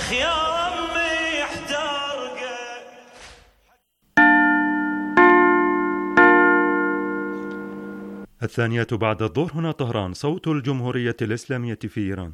خيام يحترقه. الثانية بعد الظهر، هنا طهران، صوت الجمهورية الإسلامية في إيران.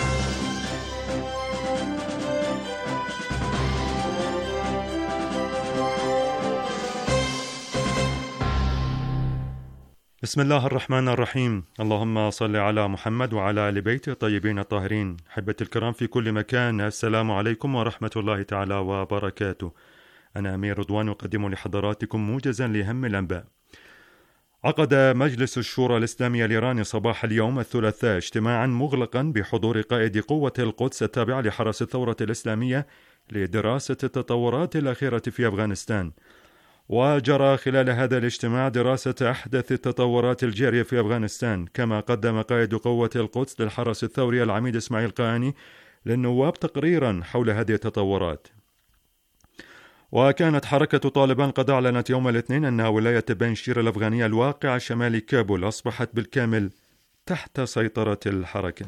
بسم الله الرحمن الرحيم. اللهم صل على محمد وعلى آل بيته الطيبين الطاهرين. أحبتي الكرام في كل مكان، السلام عليكم ورحمة الله تعالى وبركاته. أنا أمير رضوان أقدم لحضراتكم موجزا لأهم الأنباء. عقد مجلس الشورى الإسلامي الإيراني صباح اليوم الثلاثاء اجتماعا مغلقا بحضور قائد قوة القدس التابعة لحرس الثورة الإسلامية لدراسة التطورات الأخيرة في أفغانستان. وجرى خلال هذا الاجتماع دراسة أحدث التطورات الجارية في أفغانستان، كما قدم قائد قوة القدس للحرس الثوري العميد إسماعيل قاني للنواب تقريرا حول هذه التطورات. وكانت حركة طالبان قد أعلنت يوم الاثنين أن ولاية بنشير الأفغانية الواقعة شمال كابول أصبحت بالكامل تحت سيطرة الحركة.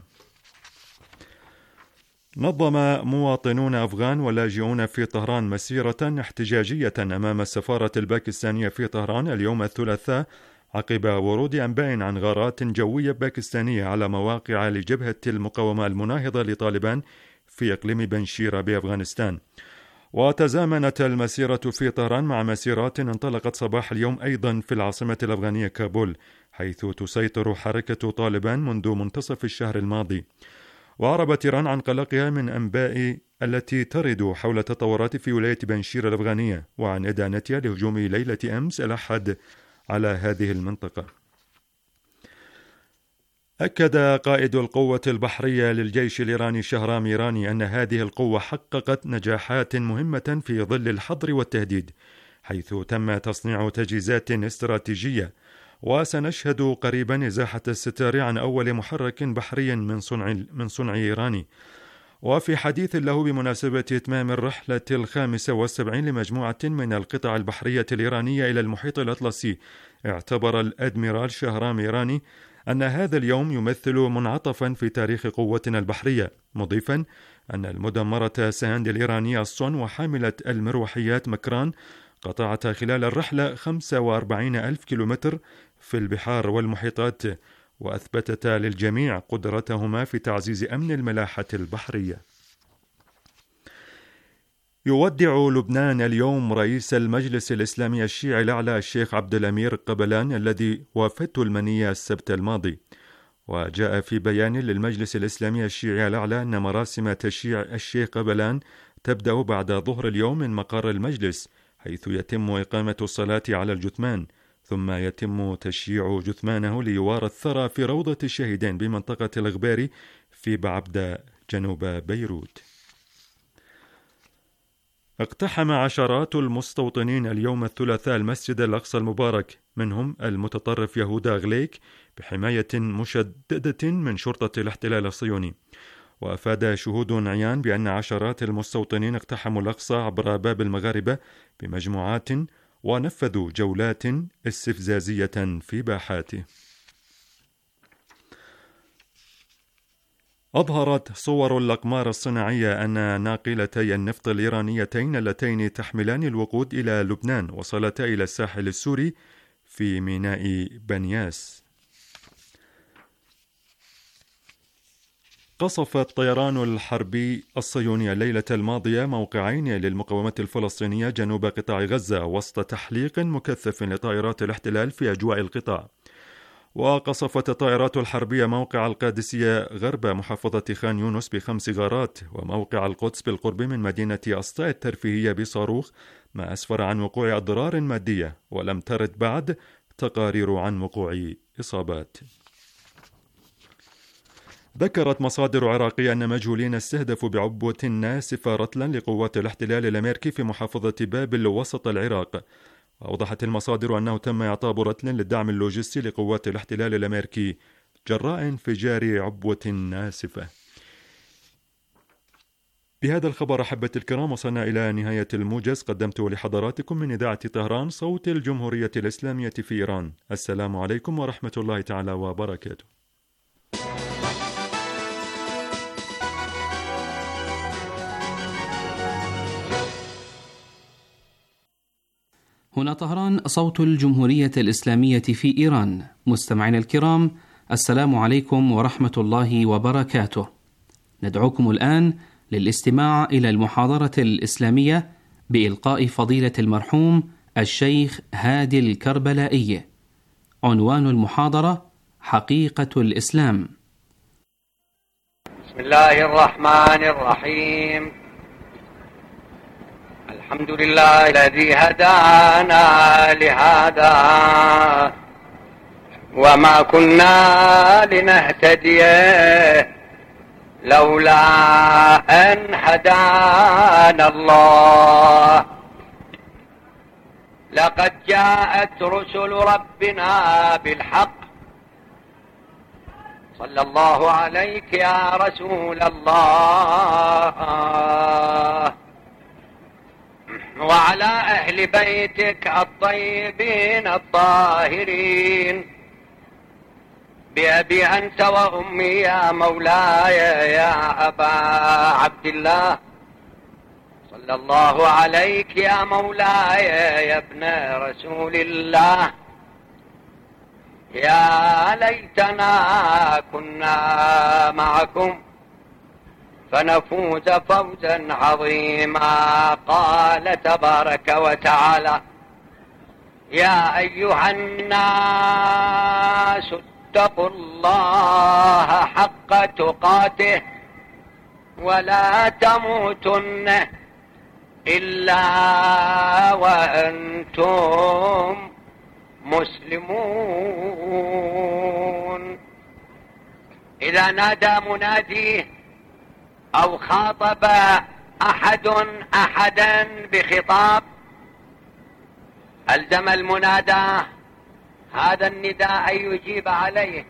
نظم مواطنون أفغان ولاجئون في طهران مسيرة احتجاجية أمام السفارة الباكستانية في طهران اليوم الثلاثاء عقب ورود أنباء عن غارات جوية باكستانية على مواقع لجبهة المقاومة المناهضة لطالبان في إقليم بنشير بأفغانستان. وتزامنت المسيرة في طهران مع مسيرات انطلقت صباح اليوم أيضا في العاصمة الأفغانية كابول، حيث تسيطر حركة طالبان منذ منتصف الشهر الماضي. وأعربت إيران عن قلقها من أنباء التي ترد حول التطورات في ولاية بنشير الأفغانية وعن إدانتها لهجوم ليلة أمس الأحد على هذه المنطقة. أكد قائد القوة البحرية للجيش الإيراني شهرام إيراني أن هذه القوة حققت نجاحات مهمة في ظل الحظر والتهديد، حيث تم تصنيع تجهيزات استراتيجية. وسنشهد قريبا إزاحة الستار عن أول محرك بحري من صنع إيراني. وفي حديث له بمناسبة إتمام الرحلة 75 لمجموعة من القطع البحرية الإيرانية إلى المحيط الأطلسي، اعتبر الأدميرال شهرام إيراني أن هذا اليوم يمثل منعطفا في تاريخ قوتنا البحرية، مضيفا أن المدمرة ساند الإيرانية الصن وحاملة المروحيات مكران قطعت خلال الرحلة 45,000 كيلومتر في البحار والمحيطات، وأثبتتا للجميع قدرتهما في تعزيز أمن الملاحة البحرية. يودع لبنان اليوم رئيس المجلس الإسلامي الشيعي الأعلى الشيخ عبد الأمير قبلان الذي وافته المنية السبت الماضي. وجاء في بيان للمجلس الإسلامي الشيعي الأعلى أن مراسم تشييع الشيخ قبلان تبدأ بعد ظهر اليوم من مقر المجلس، حيث يتم إقامة الصلاة على الجثمان، ثم يتم تشييع جثمانه ليوارى الثرى في روضة الشهيدين بمنطقة الغباري في بعبدة جنوب بيروت. اقتحم عشرات المستوطنين اليوم الثلاثاء المسجد الأقصى المبارك، منهم المتطرف يهودا غليك بحماية مشددة من شرطة الاحتلال الصهيوني. وأفاد شهود عيان بأن عشرات المستوطنين اقتحموا الأقصى عبر باب المغاربة بمجموعات ونفذوا جولات استفزازية في باحاته. أظهرت صور الأقمار الصناعية أن ناقلتي النفط الإيرانيتين اللتين تحملان الوقود إلى لبنان وصلتا إلى الساحل السوري في ميناء بنياس. قصف الطيران الحربي الصهيوني الليلة الماضية موقعين للمقاومة الفلسطينية جنوب قطاع غزة وسط تحليق مكثف لطائرات الاحتلال في أجواء القطاع. وقصفت الطائرات الحربية موقع القادسية غرب محافظة خان يونس ب5 غارات، وموقع القدس بالقرب من مدينة أسطاء الترفيهية بصاروخ، ما أسفر عن وقوع أضرار مادية، ولم ترد بعد تقارير عن وقوع إصابات. ذكرت مصادر عراقية أن مجهولين استهدفوا بعبوة ناسفة رتلا لقوات الاحتلال الأمريكي في محافظة بابل وسط العراق. وأوضحت المصادر أنه تم إعطاب رتل للدعم اللوجستي لقوات الاحتلال الأمريكي جراء انفجار عبوة ناسفة. بهذا الخبر أحبة الكرام وصلنا إلى نهاية الموجز قدمته لحضراتكم من إذاعة طهران صوت الجمهورية الإسلامية في إيران. السلام عليكم ورحمة الله تعالى وبركاته. هنا طهران، صوت الجمهورية الإسلامية في إيران. مستمعينا الكرام، السلام عليكم ورحمة الله وبركاته. ندعوكم الآن للاستماع إلى المحاضرة الإسلامية بإلقاء فضيلة المرحوم الشيخ هادي الكربلائي. عنوان المحاضرة: حقيقة الإسلام. بسم الله الرحمن الرحيم. الحمد لله الذي هدانا لهذا وما كنا لنهتدي لولا أن هدانا الله. لقد جاءت رسل ربنا بالحق. صلى الله عليك يا رسول الله وعلى أهل بيتك الطيبين الطاهرين. بأبي أنت وأمي يا مولاي يا أبا عبد الله. صلى الله عليك يا مولاي يا ابن رسول الله. يا ليتنا كنا معكم فنفوز فوزا عظيما. قال تبارك وتعالى: يا أيها الناس اتقوا الله حق تقاته ولا تموتن إلا وأنتم مسلمون. إذا نادى مناديه أو خاطب أحد أحدا بخطاب ألزم المنادى هذا النداء أن يجيب عليه،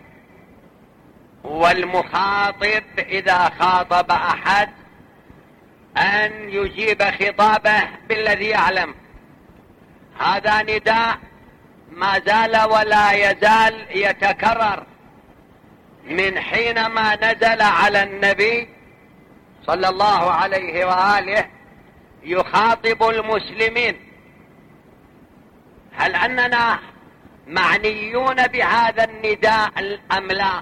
والمخاطب إذا خاطب أحد أن يجيب خطابه بالذي يعلم. هذا نداء ما زال ولا يزال يتكرر من حينما نزل على النبي صلى الله عليه وآله يخاطب المسلمين. هل أننا معنيون بهذا النداء أم لا؟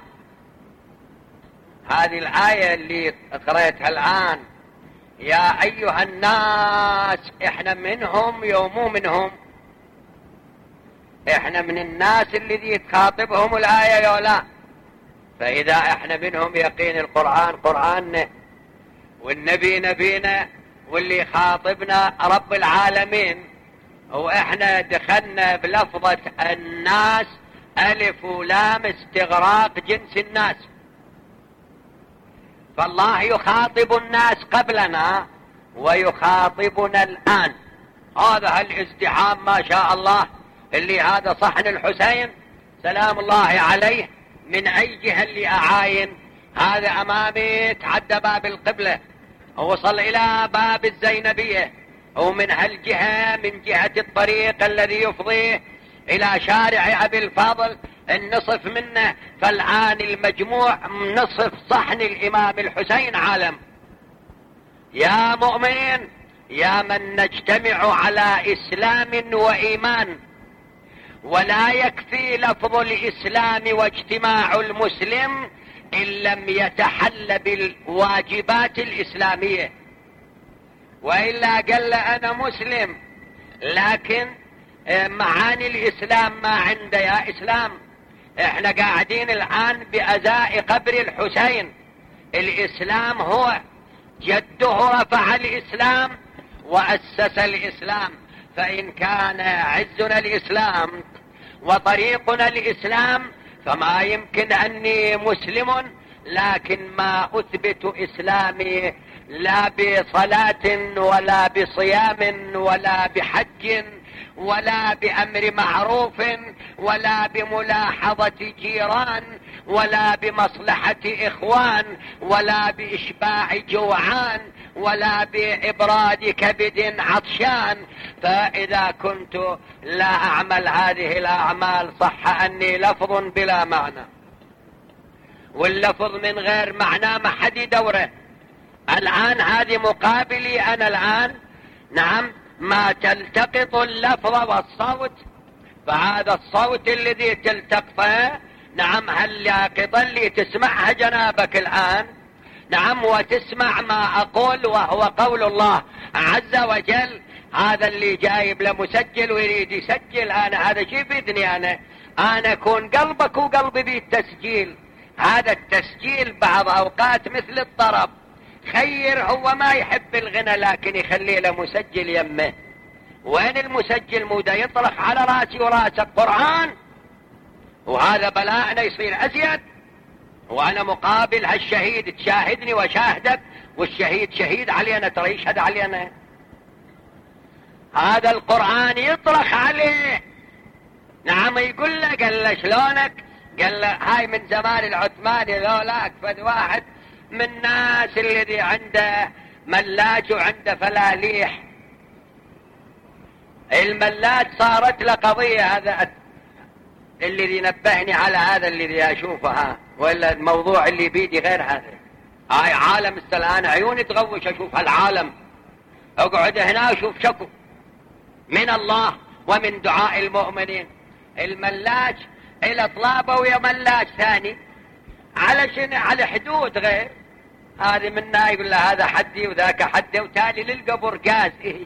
هذه الآية اللي قرأتها الآن، يا أيها الناس، إحنا منهم يومو منهم؟ إحنا من الناس الذي تخاطبهم الآية يولا. فإذا إحنا منهم يقين القرآن قرآننا والنبي نبينا واللي خاطبنا رب العالمين، وإحنا دخلنا بلفظة الناس ألف ولام استغراق جنس الناس. فالله يخاطب الناس قبلنا ويخاطبنا الآن. هذا الازدحام ما شاء الله اللي هذا صحن الحسين سلام الله عليه من أي جهة اللي أعاين، هذا أمامي تعدى باب القبلة ووصل إلى باب الزينبية، ومن هالجهة من جهة الطريق الذي يفضيه إلى شارع أبي الفاضل النصف منه. فالآن المجموع نصف صحن الإمام الحسين عالم. يا مؤمن، يا من نجتمع على إسلام وإيمان، ولا يكفي لفظ الإسلام واجتماع المسلم إن لم يتحل بالواجبات الإسلامية، وإلا قال أنا مسلم لكن معاني الإسلام ما عنده. يا إسلام، احنا قاعدين الآن بأزاء قبر الحسين. الإسلام هو جده رفع الإسلام وأسس الإسلام. فإن كان عزنا الإسلام وطريقنا الإسلام فما يمكن أني مسلم لكن ما أثبت إسلامي لا بصلاة ولا بصيام ولا بحج ولا بأمر معروف ولا بملاحظة جيران ولا بمصلحة إخوان ولا بإشباع جوعان ولا بإبراد كبد عطشان. فإذا كنت لا أعمل هذه الأعمال صح أني لفظ بلا معنى، واللفظ من غير معنى ما حد يدوره. الآن هذه مقابلي أنا الآن، نعم، ما تلتقط اللفظ والصوت، فهذا الصوت الذي تلتقطه نعم هل لاقط اللي تسمعها جنابك الآن، نعم، وتسمع ما أقول وهو قول الله عز وجل. هذا اللي جايب له مسجل ويريد يسجل، أنا هذا شيء بإذني أنا أكون قلبك وقلبي بالتسجيل. هذا التسجيل بعض أوقات مثل الطرب، خير هو ما يحب الغنى لكن يخلي له مسجل يمه. وين المسجل؟ مودا يطرح على راسي وراسك قرآن، وهذا بلاءنا يصير أزيد. وأنا مقابل هالشهيد تشاهدني وشاهدك، والشهيد شهيد علينا ترى يشهد علينا. هذا القرآن يطرح عليه، نعم، يقول له قال له شلونك؟ قال له هاي من زمان العثماني ذولاك فد واحد من الناس الذي عنده ملاج وعنده فلاليح. الملاج صارت له قضية، هذا الذي نبهني على هذا الذي أشوفها، ولا الموضوع اللي بيدي غير هذا. هاي عالم الآن عيوني تغوش أشوف هالعالم، أقعد هنا أشوف شكو من الله ومن دعاء المؤمنين. الملاج إلى طلابة ويا ملاج ثاني على حدود غير. هذه منا يقول له هذا حدي وذاك حدي، وتالي للقبر قاز يجي.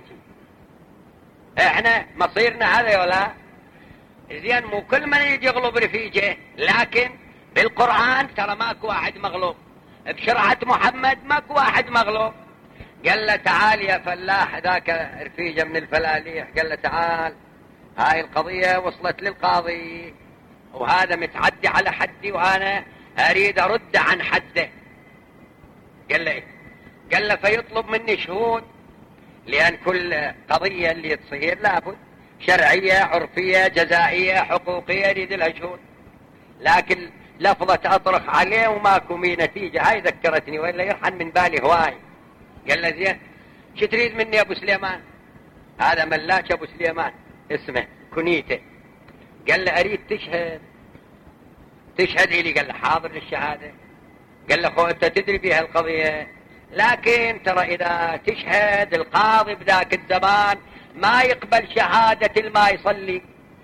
احنا مصيرنا هذا ولا زين؟ مو كل من يجي يغلب رفيجه، لكن بالقرآن ترى ماكو واحد مغلوب، بشرعة محمد ماكو واحد مغلوب. قال له تعال يا فلاح، ذاك رفيجه من الفلاليح، قال له تعال، هاي القضية وصلت للقاضي وهذا متعدي على حدي وأنا أريد أرد عن حده. قال له إيه؟ قال له فيطلب مني شهود، لأن كل قضية اللي تصير لابد شرعية عرفية جزائية حقوقية يريد لها شهود، لكن لفظة أطرق عليه وماكو مي نتيجة. هاي ذكرتني وإلا يرحن من بالي هواي. قال له زين شو تريد مني يا أبو سليمان؟ هذا ملاك أبو سليمان اسمه كنيته. قال له أريد تشهد إلي. قال له حاضر للشهادة. قال له أنت تدري بها القضية، لكن ترى إذا تشهد القاضي بذاك الزمان ما يقبل شهادة ما يصلي،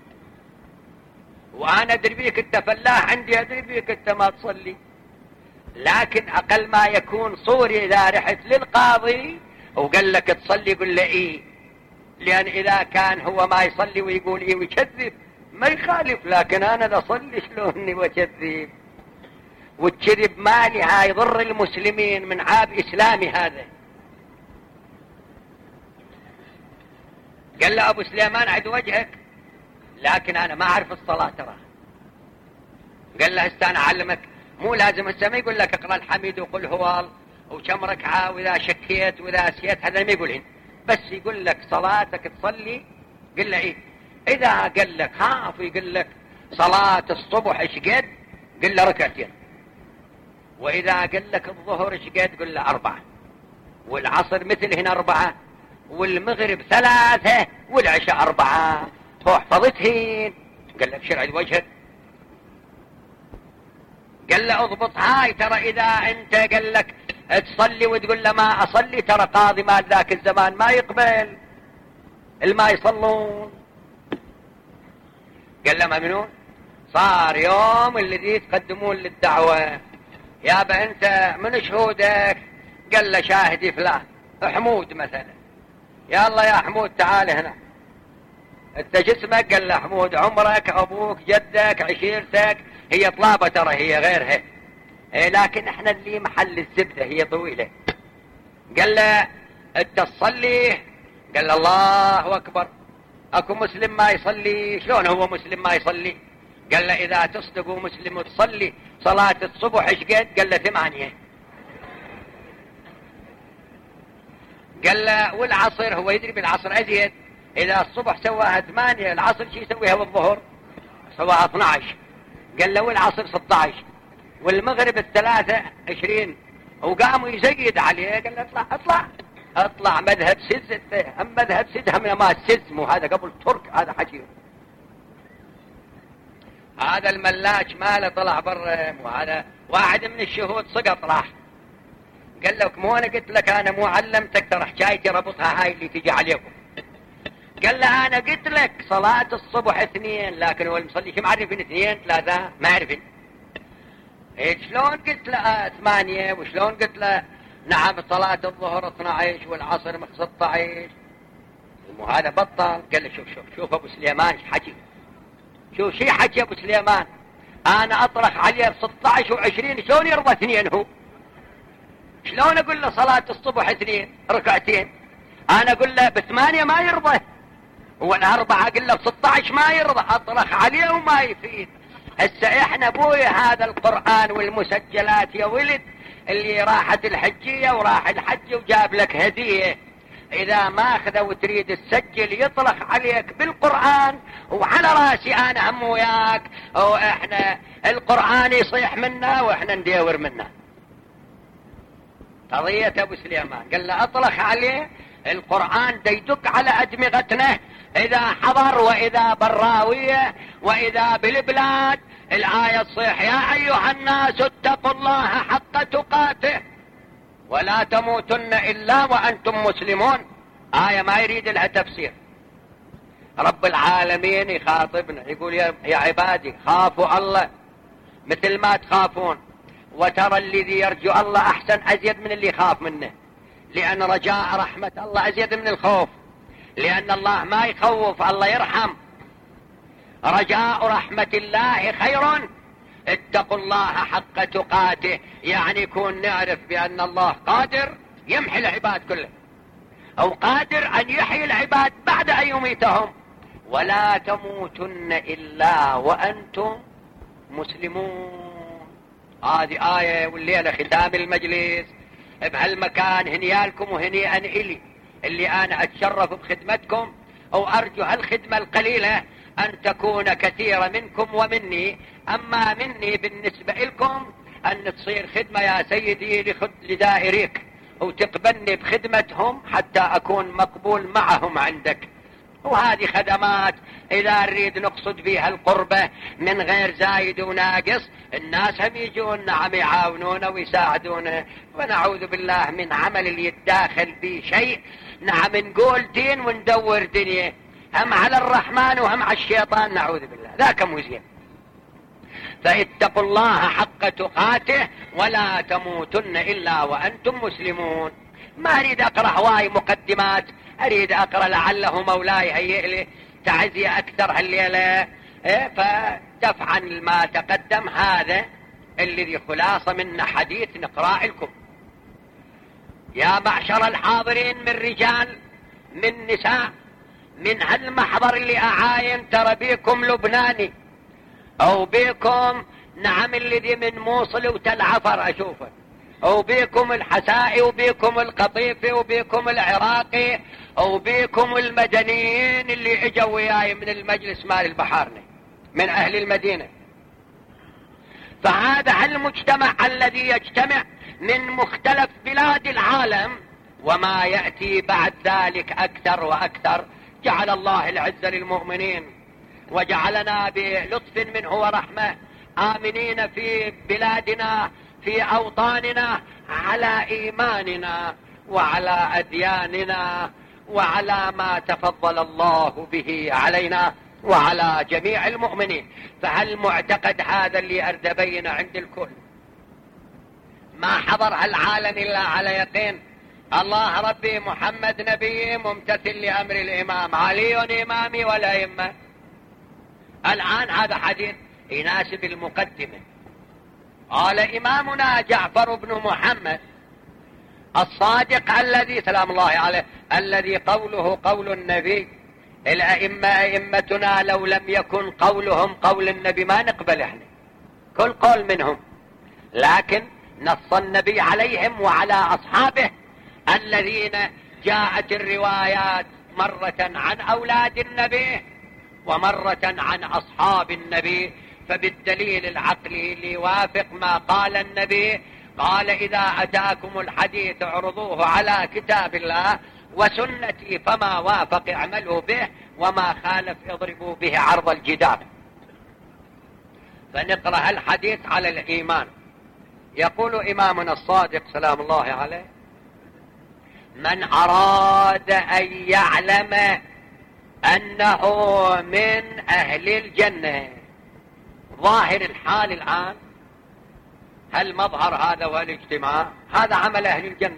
وأنا أدري بيك أنت فلاح عندي، أدري بيك أنت ما تصلي، لكن أقل ما يكون صوري إذا رحت للقاضي وقال لك تصلي قل له إيه، لأن إذا كان هو ما يصلي ويقول إيه ويكذب ما يخالف، لكن أنا لا أصلي شلوني وكذب، والكذب مالي هاي يضر المسلمين من عاب إسلامي هذا. قال له أبو سليمان عد وجهك، لكن أنا ما أعرف الصلاة ترى. قال له استنى أعلمك، مو لازم السماء يقول لك اقرأ الحميد وقل هو وكم ركعة وإذا شكيت وإذا أسيت، هذا ما يقولهن، بس يقول لك صلاتك تصلي. قل له إيه؟ إذا قال لك خاف يقول لك صلاة الصبح إيش قد؟ قل له ركعتين، وإذا قال لك الظهر إيش قد؟ قل له 4، والعصر مثل هنا 4، والمغرب 3، والعشاء 4. هو حفظتهن. قال لك شرع وجهك. قال له اضبط هاي، ترى إذا أنت قال لك تصلي وتقول له ما أصلي، ترى قاضي مال ذاك الزمان ما يقبل الما يصلون. قال له ممنون. صار يوم الذي يتقدمون للدعوة، يابا أنت من شهودك؟ قال له شاهدي فلان حمود مثلا. يا الله يا حمود تعال هنا، انت جسمك؟ قال له حمود عمرك، أبوك، جدك، عشيرتك، هي طلابة ترى هي غيرها، لكن احنا اللي محل الزبدة هي طويلة. قال له انت تصلي؟ قال له الله أكبر، اكو مسلم ما يصلي؟ شلون هو مسلم ما يصلي؟ قال له إذا تصدقوا مسلم وتصلي صلاة الصبح ايش قد؟ قال له 8. قال له والعصر؟ هو يدري بالعصر أزيد، إذا الصبح سواها 8، العصر شي يسويها بالظهر؟ سواها 12. قال له والعصر 16، والمغرب 23، وقاموا يزيد عليه. قال له اطلع اطلع اطلع مذهب سز، هم مذهب سز هم ما السز، مو هذا قبل ترك، هذا حكي. هذا الملاج ماله طلع برا، وهذا واحد من الشهود سقط راح. قال لك مو انا قلت لك انا مو علمتك ترى حكايتي ربطها هاي اللي تجي عليكم، قال له أنا قلت لك صلاة الصبح 2، لكن هو المصلي شو معرفين 2 3 ما عرفين. شلون قلت له 8 وشلون قلت له نعم صلاة الظهر 12 والعصر 16. هذا بطل. قال له شوف أبو سليمان حكي، شوف شي حكي أبو سليمان، أنا أطرح عليه 16 و20 شلون يرضى 2 هو؟ شلون أقول له صلاة الصبح 2 ركعتين؟ أنا أقول له ب8 ما يرضى، وال4 أقول له ب16 ما يرضى، أطرح عليه وما يفيد. هسه إحنا بوي هذا القرآن والمسجلات يا ولد اللي راحت الحجية وراح الحج وجاب لك هدية، إذا ما أخذه وتريد تسجل يطلق عليك بالقرآن وعلى راسي أنا هم وياك، وإحنا القرآن يصيح منا وإحنا ندور منا. قضية أبو سليمان قال له أطلق عليه القرآن ديدك على أدمغتنا، إذا حضر وإذا براوية وإذا بالبلاد الآية تصيح يا أيها الناس اتقوا الله حق تقاته ولا تموتن إلا وأنتم مسلمون. آية ما يريد لها تفسير. رب العالمين يخاطبنا يقول يا عبادي خافوا الله مثل ما تخافون، وترى الذي يرجو الله أحسن أزيد من اللي يخاف منه، لأن رجاء رحمة الله أزيد من الخوف، لأن الله ما يخوف الله يرحم. رجاء رحمة الله خير، اتقوا الله حق تقاته، يعني يكون نعرف بأن الله قادر يمحي العباد كله، أو قادر أن يحيي العباد بعد أن يميتهم. ولا تموتن إلا وأنتم مسلمون. هذه آية والليلة ختام المجلس بهالمكان، هنيالكم وهنيئا إلي اللي أنا أتشرف بخدمتكم، أو أرجو هالخدمة القليلة أن تكون كثيرة منكم ومني، أما مني بالنسبة لكم أن تصير خدمة يا سيدي لدائريك، وتقبلني بخدمتهم حتى أكون مقبول معهم عندك. وهذه خدمات إذا نريد نقصد بها القربة من غير زايد وناقص، الناس هم يجون نعم يعاونون ويساعدون، ونعوذ بالله من عمل اللي يتداخل بشيء نعم نقول دين وندور دنيا، هم على الرحمن وهم على الشيطان نعوذ بالله، ذاك مزين. فاتقوا الله حق تقاته ولا تموتن إلا وأنتم مسلمون. ما أريد أقرأ هواي مقدمات، أريد أقرأ لعله مولاي هيئ لي تعزية أكثر هالليلة، فدفعا ما تقدم هذا الذي خلاصة من حديث نقرأ لكم. يا معشر الحاضرين من رجال من نساء، من هالمحضر اللي أعاين ترى بيكم لبناني، أو بيكم نعم الذي من موصل وتلعفر أشوفه، أو بيكم الحسائي وبيكم القطيفي وبيكم العراقي وبيكم المدنيين اللي اجوا وياي من المجلس مال البحارني من أهل المدينة. فهذا المجتمع الذي يجتمع من مختلف بلاد العالم، وما يأتي بعد ذلك أكثر وأكثر. جعل الله العز للمؤمنين، وجعلنا بلطف منه ورحمة آمنين في بلادنا في أوطاننا على إيماننا وعلى أدياننا وعلى ما تفضل الله به علينا وعلى جميع المؤمنين. فهل معتقد هذا اللي أردبين عند الكل، ما حضر هالعالم إلا على يقين الله ربي محمد نبي ممتثل لأمر الإمام علي إمامي ولا إمة. الآن هذا حديث يناسب المقدمة. قال إمامنا جعفر بن محمد الصادق الذي سلام الله عليه الذي قوله قول النبي، الأئمة أئمتنا لو لم يكن قولهم قول النبي ما نقبل احنا كل قول منهم، لكن نص النبي عليهم وعلى أصحابه الذين جاءت الروايات مرة عن أولاد النبي ومرة عن أصحاب النبي. فبالدليل العقلي اللي يوافق ما قال النبي، قال إذا أتاكم الحديث اعرضوه على كتاب الله وسنتي، فما وافق اعملوا به وما خالف اضربوا به عرض الجدار. فنقرأ الحديث على الإيمان. يقول إمامنا الصادق سلام الله عليه: من أراد أن يعلم أنه من أهل الجنة. ظاهر الحال الآن هل مظهر هذا والاجتماع هذا عمل أهل الجنة.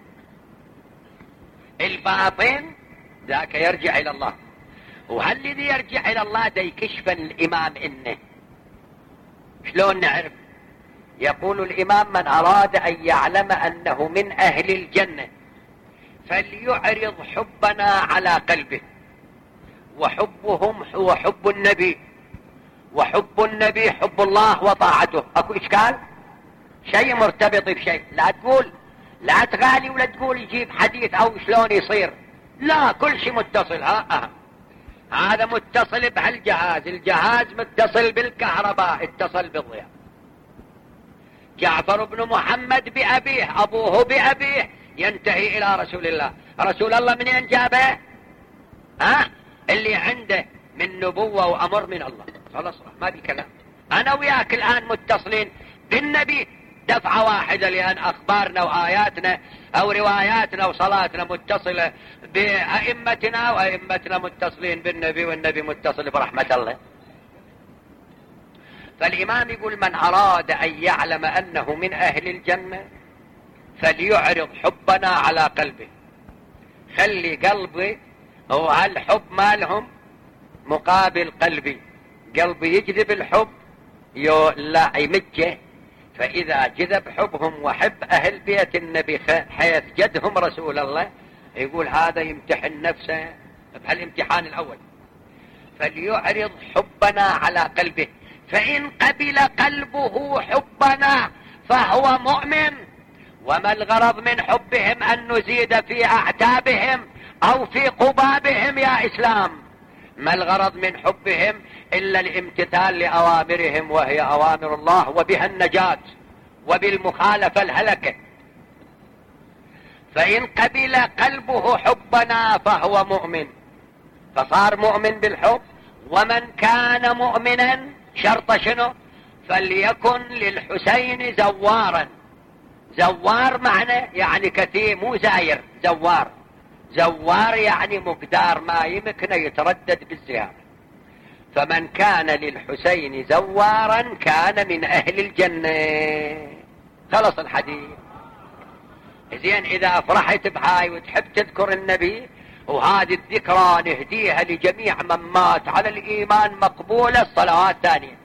الباطن ذاك يرجع إلى الله. وهل الذي يرجع إلى الله دا يكشف الإمام إنه شلون نعرف؟ يقول الإمام من أراد أن يعلم أنه من أهل الجنة فليعرض حبنا على قلبه، وحبهم هو حب النبي، وحب النبي حب الله وطاعته. أكو إشكال؟ شيء مرتبط بشيء. لا تغالي ولا تقول يجيب حديث أو شلون يصير، لا، كل شيء متصل. هذا متصل بهالجهاز، الجهاز متصل بالكهرباء، اتصل بالضياء. جعفر بن محمد بأبيه، أبوه بأبيه، ينتهي إلى رسول الله. رسول الله منين جابه؟ اللي عنده من نبوة وأمر من الله. خلاص ما في كلام. أنا وياك الآن متصلين بالنبي دفعة واحدة، لأن أخبارنا وآياتنا أو رواياتنا وصلاتنا متصلة بأئمتنا، وأئمتنا متصلين بالنبي، والنبي متصل برحمة الله. فالإمام يقول من أراد أن يعلم أنه من أهل الجنة فليعرض حبنا على قلبه. خلي قلبي هو هالحب مالهم مقابل قلبي. قلبي يجذب الحب لا يمجه، فإذا جذب حبهم وحب أهل بيت النبي حيث جدهم رسول الله، يقول هذا يمتحن نفسه بهالامتحان الأول. فليعرض حبنا على قلبه، فإن قبل قلبه حبنا فهو مؤمن. وما الغرض من حبهم أن نزيد في أعتابهم أو في قبابهم يا إسلام؟ ما الغرض من حبهم إلا الامتثال لأوامرهم، وهي أوامر الله، وبها النجاة، وبالمخالفة الهلكة. فإن قبل قلبه حبنا فهو مؤمن، فصار مؤمن بالحب. ومن كان مؤمنا شرط شنو؟ فليكن للحسين زوارا. زوار معنى يعني كثير، مو زاير، زوار. زوار يعني مقدار ما يمكن يتردد بالزيارة. فمن كان للحسين زوارا كان من أهل الجنة. خلص الحديث. زين، إذا فرحت بهاي وتحب تذكر النبي، وهذه الذكرى نهديها لجميع من مات على الإيمان مقبولة، الصلوات ثانية،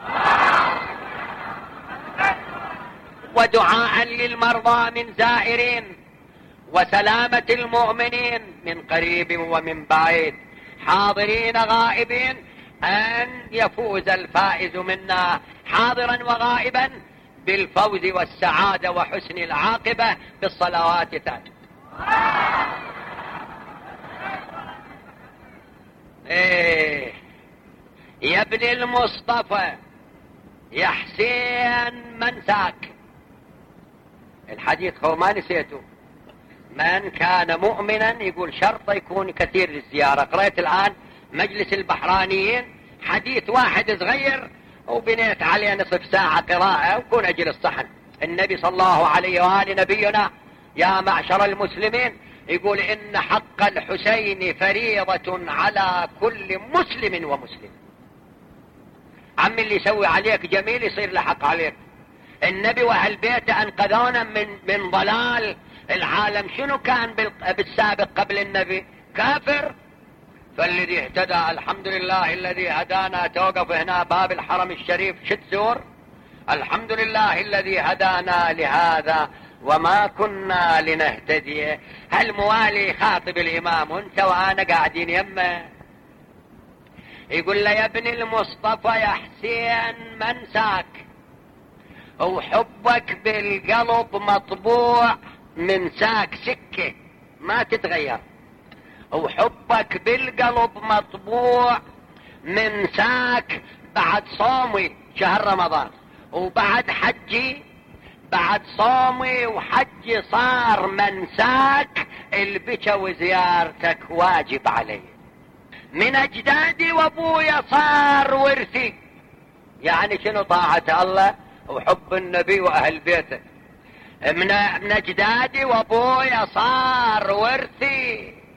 ودعاء للمرضى من زائرين، وسلامة المؤمنين من قريب ومن بعيد، حاضرين غائبين، أن يفوز الفائز منا حاضرا وغائبا بالفوز والسعادة وحسن العاقبة بالصلوات تاج. يا ابن المصطفى يا حسين منساك. الحديث هو ما نسيته. من كان مؤمنا يقول شرط يكون كثير للزيارة. قرأت الآن مجلس البحرانيين حديث واحد صغير وبنيت عليه نصف ساعة قراءة وكون أجل الصحن. النبي صلى الله عليه وآله نبينا يا معشر المسلمين يقول إن حق الحسين فريضة على كل مسلم ومسلم. عم اللي يسوي عليك جميل يصير له حق عليك. النبي وأهل بيته أنقذونا من ضلال العالم. شنو كان بالسابق قبل النبي؟ كافر. فالذي اهتدى الحمد لله الذي هدانا. توقف هنا باب الحرم الشريف شد زور. الحمد لله الذي هدانا لهذا وما كنا لنهتدي. هل موالي خاطب الإمام وانت وأنا قاعدين يمه يقول له يا ابن المصطفى يا حسين منساك، وحبك بالقلب مطبوع من ساك سكة ما تتغير. وحبك بالقلب مطبوع من ساك بعد صومي شهر رمضان، وبعد حجي بعد صومي وحجي صار منساك. البكا وزيارتك واجب علي. من أجدادي وابويا صار ورثي. يعني شنو؟ طاعة الله وحب النبي وأهل بيته. من أجدادي وابويا صار ورثي.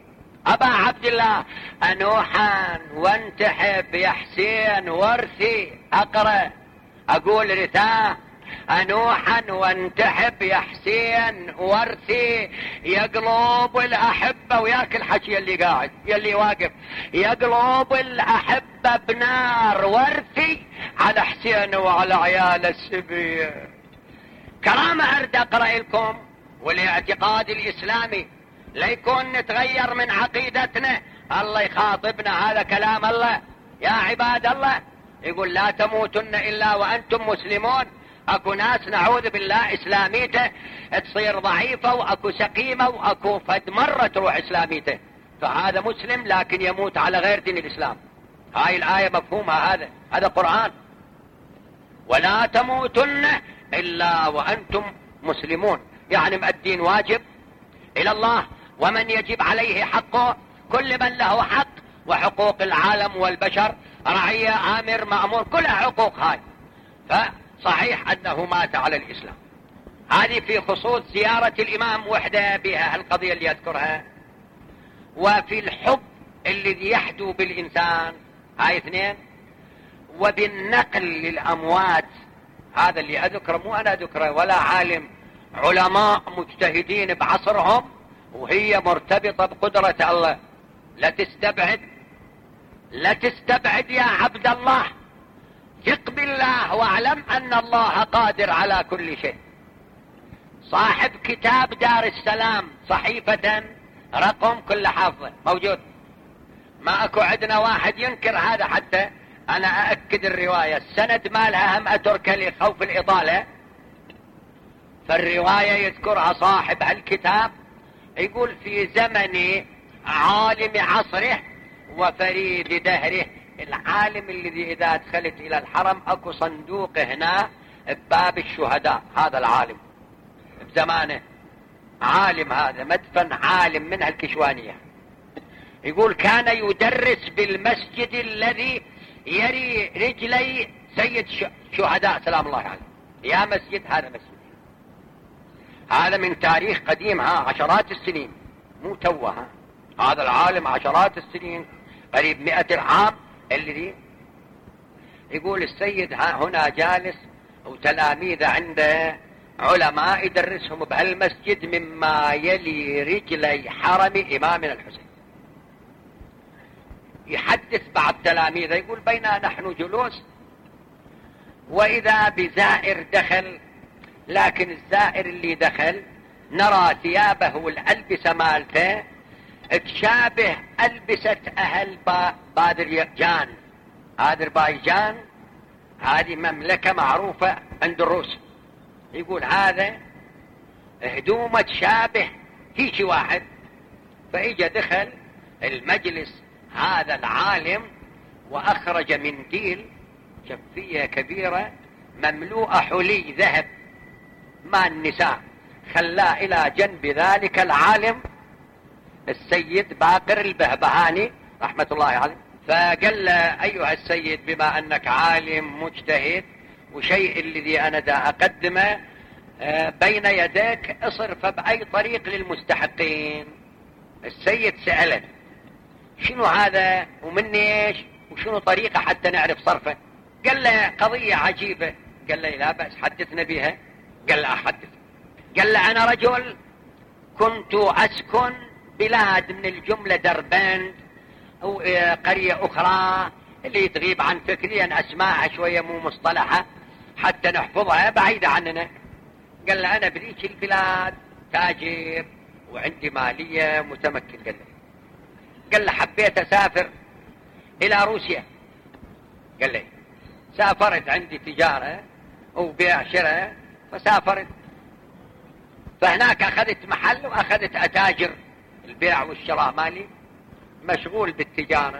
أبا عبد الله أنوحا وانتحب يا حسين ورثي. أقرأ أقول رثاه أنوحا وانتحب يا حسين ورثي، يقلوب الأحبة وياك الحكي يلي قاعد يلي واقف، يقلوب الأحبة بنار ورثي على حسين وعلى عيال السبية. كرامة أرد أقرأ لكم، والاعتقاد الإسلامي ليكون نتغير من عقيدتنا. الله يخاطبنا، هذا كلام الله يا عباد الله، يقول لا تموتن إلا وأنتم مسلمون. اكو ناس نعوذ بالله اسلاميته تصير ضعيفة، واكو سقيمة، واكو فد مرة تروح اسلاميته، فهذا مسلم لكن يموت على غير دين الاسلام. هاي الآية مفهومها، هذا قرآن. ولا تموتن إلا وأنتم مسلمون، يعني مؤدين واجب إلى الله، ومن يجب عليه حقه، كل من له حق، وحقوق العالم والبشر، رعية، آمر، مأمور، كلها حقوق. هاي فصحيح أنه مات على الإسلام. هذه في خصوص زيارة الإمام وحده بها القضية اللي أذكرها. وفي الحب الذي يحدو بالإنسان، هاي اثنين. وبالنقل للأموات، هذا اللي أذكره مو أنا أذكره ولا عالم، علماء مجتهدين بعصرهم، وهي مرتبطة بقدرة الله. لا تستبعد يا عبد الله، ثق بالله واعلم أن الله قادر على كل شيء. صاحب كتاب دار السلام صحيفة رقم كل حافظة موجود، ما اكو عندنا واحد ينكر هذا. حتى انا اأكد الرواية، السند مالها هم اترك لخوف الاطالة. فالرواية يذكرها صاحب الكتاب، يقول في زمن عالم عصره وفريد دهره. العالم الذي اذا دخلت الى الحرم اكو صندوق هنا بباب الشهداء، هذا العالم بزمانه، عالم، هذا مدفن عالم من الكشوانية. يقول كان يدرس بالمسجد الذي يري رجلي سيد شهداء سلام الله عليه. يا مسجد، هذا مسجد، هذا من تاريخ قديم، عشرات السنين، مو توها. هذا العالم عشرات السنين، قريب 100 عام الذي يقول السيد هنا جالس وتلاميذ عنده علماء يدرسهم بهالمسجد مما يلي رجلي حرم إمامنا الحسين. يحدث بعض تلاميذه، يقول بينا نحن جلوس وإذا بزائر دخل، لكن الزائر اللي دخل نرى ثيابه والألبسة مالته تشابه ألبسة أهل باذربايجان. أذربيجان هذه مملكة معروفة عند الروس. يقول هذا هدومه تشابه هيك واحد. فإجا دخل المجلس هذا العالم وأخرج منديل، شفية كبيرة مملوءة حلي ذهب مع النساء، خلاه إلى جنب ذلك العالم السيد باقر البهبهاني رحمة الله عليه. فقال له أيها السيد، بما أنك عالم مجتهد وشيء الذي أنا دا أقدمه بين يديك، اصرف بأي طريق للمستحقين. السيد سأله شنو هذا ومن ايش وشنو طريقة حتى نعرف صرفه. قال له قضية عجيبة. قال له لا بأس، حدثنا بها. قال له أحدث. قال له أنا رجل كنت أسكن بلاد من الجملة دربند وقرية أخرى اللي تغيب عن فكري، أن أسماءها شوية مو مصطلحة حتى نحفظها بعيدة عننا. قال له أنا بذيك البلاد تاجر وعندي مالية متمكن. قال له حبيت أسافر إلى روسيا. قال لي سافرت، عندي تجارة وبيع شراء، فسافرت. فهناك أخذت محل وأخذت أتاجر البيع والشراء مالي، مشغول بالتجارة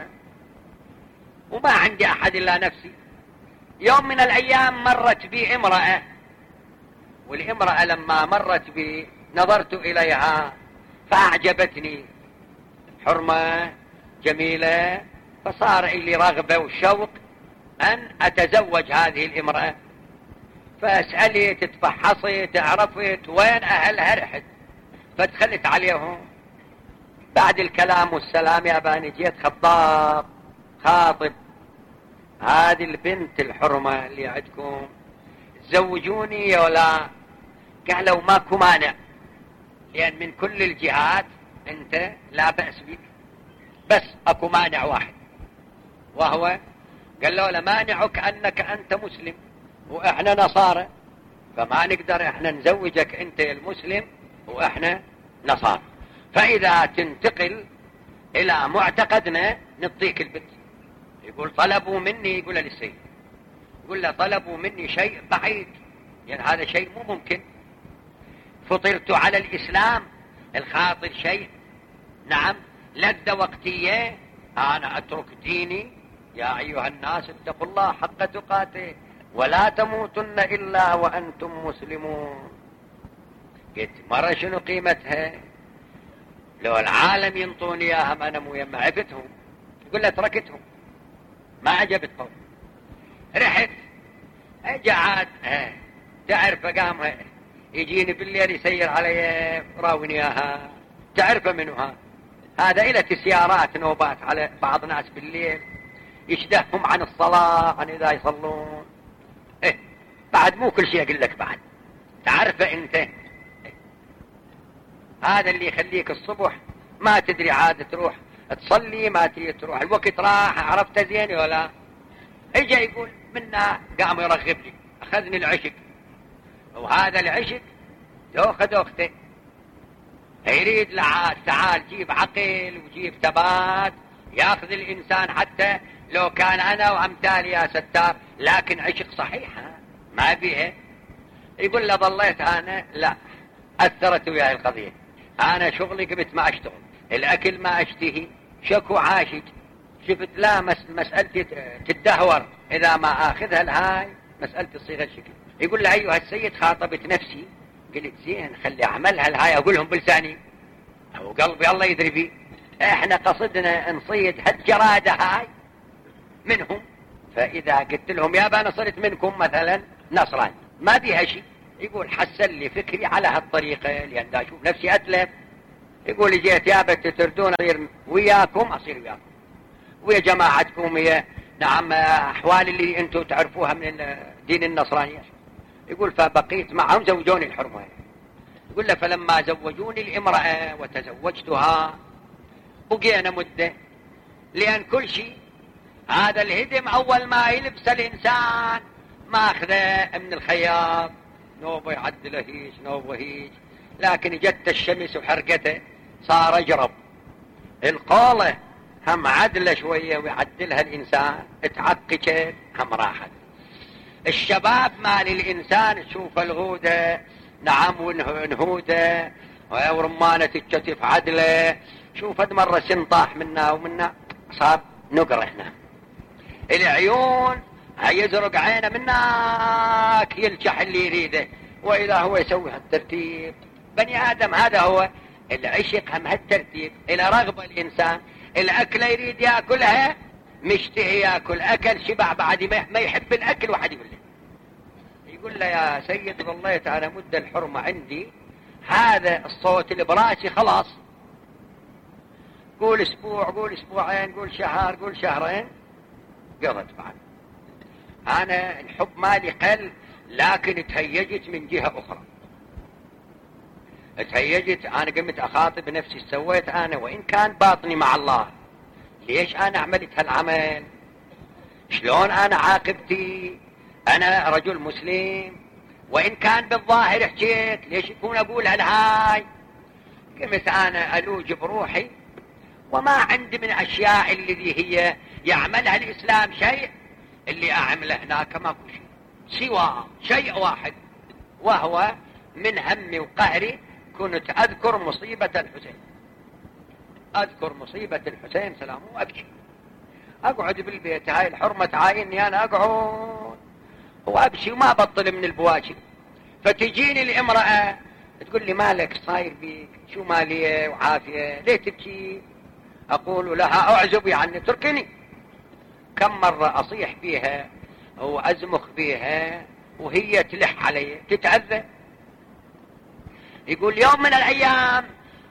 وما عندي أحد إلا نفسي. يوم من الأيام مرت بي امرأة، والامرأة لما مرت بي نظرت إليها فأعجبتني، حرمة جميلة، فصار لي رغبة وشوق أن أتزوج هذه الامرأة. فأسألت، تتفحصت، عرفت وين أهلها، رحت فدخلت عليهم. بعد الكلام والسلام يا باني جيت خاطب هذه البنت الحرمة اللي عندكم، تزوجوني يا ولا؟ قالوا ماكو مانع، لأن من كل الجهات أنت لا بأس بك، بس أكو مانع واحد، وهو قال له لا مانعك أنك أنت مسلم وإحنا نصارى، فما نقدر إحنا نزوجك أنت المسلم وإحنا نصارى، فإذا تنتقل إلى معتقدنا نعطيك البنت. يقول طلبوا مني، يقول للسيد، يقول له طلبوا مني شيء بعيد، يعني هذا شيء مو ممكن، فطرت على الإسلام، الخاطر شيء نعم لذة وقتية، أنا أترك ديني. يا أيها الناس اتقوا الله حق تقاته ولا تموتن إلا وأنتم مسلمون. قلت مرة شنو قيمتها؟ لو العالم ينطوني إياها ما أنا مو يما عفتهم. يقول له تركتهم ما عجبتهم، رحت قعد تعرف قام يجيني بالليل يسير علي راوني إياها، تعرف منه هذا إلى سيارات نوبات على بعض ناس بالليل يشدههم عن الصلاة، عن إذا يصلون. بعد مو كل شيء أقول لك، بعد تعرفه أنت هذا اللي يخليك الصبح ما تدري عاد تروح تصلي، ما تدري تروح الوقت راح، عرفت زين ولا؟ اجا يقول منا قام يرغب لي، أخذني العشق، وهذا العشق تأخذ أخته، يريد لعاد تعال جيب عقل وجيب ثبات، ياخذ الإنسان حتى لو كان أنا وأمثالي يا ستار، لكن عشق صحيح ما بيها. يقول له ظليت أنا لا أثرت وياي القضية، أنا شغلي قبت ما أشتغل، الأكل ما أشتهي، شكو عاشق، شفت لا مسألتي تدهور إذا ما أخذها الهاي مسألة الصيغة الشكل. يقول له أيها السيد خاطبت نفسي، قلت زين خلي أعملها الهاي أقولهم بلساني وقلبي الله يدري بي، إحنا قصدنا نصيد هالجرادة هاي منهم، فإذا قلت لهم يابا أنا صرت منكم مثلا نصراني ما بيها شيء، يقول حسن لي فكري على هالطريقة، لأن دا أشوف نفسي أتلف. يقول جيت يابا تردون أصير وياكم، أصير وياكم ويا جماعتكم، ويا نعم أحوال اللي أنتم تعرفوها من الدين النصراني. يقول فبقيت معهم زوجوني الحرمة. يقول له فلما زوجوني الامرأة وتزوجتها بقينا مدة، لأن كل شيء هذا الهدم أول ما يلبس الإنسان ما أخذه من الخياط، نوبه يعدله هيج نوبه هيج، لكن جت الشمس وحرقته صار أجرب. القولة هم عدله شوية ويعدلها الإنسان، تعقجت هم راحت. الشباب مال الإنسان تشوف الغودة نعم ونهودة ورمانة الكتف عدله، شوف هذ مرة سنطاح منا ومنا صار نقر. هنا العيون هيزرق عينه منك يلجح اللي يريده، وإذا هو يسوي هالترتيب. بني آدم هذا هو العشق، هم هالترتيب إلى رغبة الإنسان، الأكل يريد يأكلها مشتهي يأكل، أكل شبع بعد ما يحب الأكل. واحد يقول له يا سيد ظليت أنا مدة الحرمة عندي، هذا الصوت اللي براسي خلاص، قول أسبوع قول أسبوعين قول شهر قول شهرين قضت. بعد أنا الحب مالي قل، لكن تهيجت من جهة أخرى، تهيجت أنا قمت أخاطب نفسي، سويت أنا وإن كان باطني مع الله، ليش أنا عملت هالعمل؟ شلون أنا عاقبتي؟ أنا رجل مسلم وإن كان بالظاهر حكيت، ليش يكون أقول هالهاي؟ قمت أنا ألوج بروحي، وما عندي من أشياء الذي هي يعملها الإسلام شيء، اللي أعمله هناك ماكو شيء سوى شيء واحد، وهو من همي وقهري كنت أذكر مصيبة الحسين، أذكر مصيبة الحسين سلامه وأبكي، أقعد بالبيت هاي الحرمة عايني أنا أقعد وأبكي وما بطل من البواكي. فتجيني الامرأة تقول لي مالك صاير بيك، شو مالية وعافية ليه تبكي؟ أقول لها أعزب يعني تركني. كم مرة أصيح بيها وأزمخ بيها وهي تلح علي تتعذى. يقول يوم من الأيام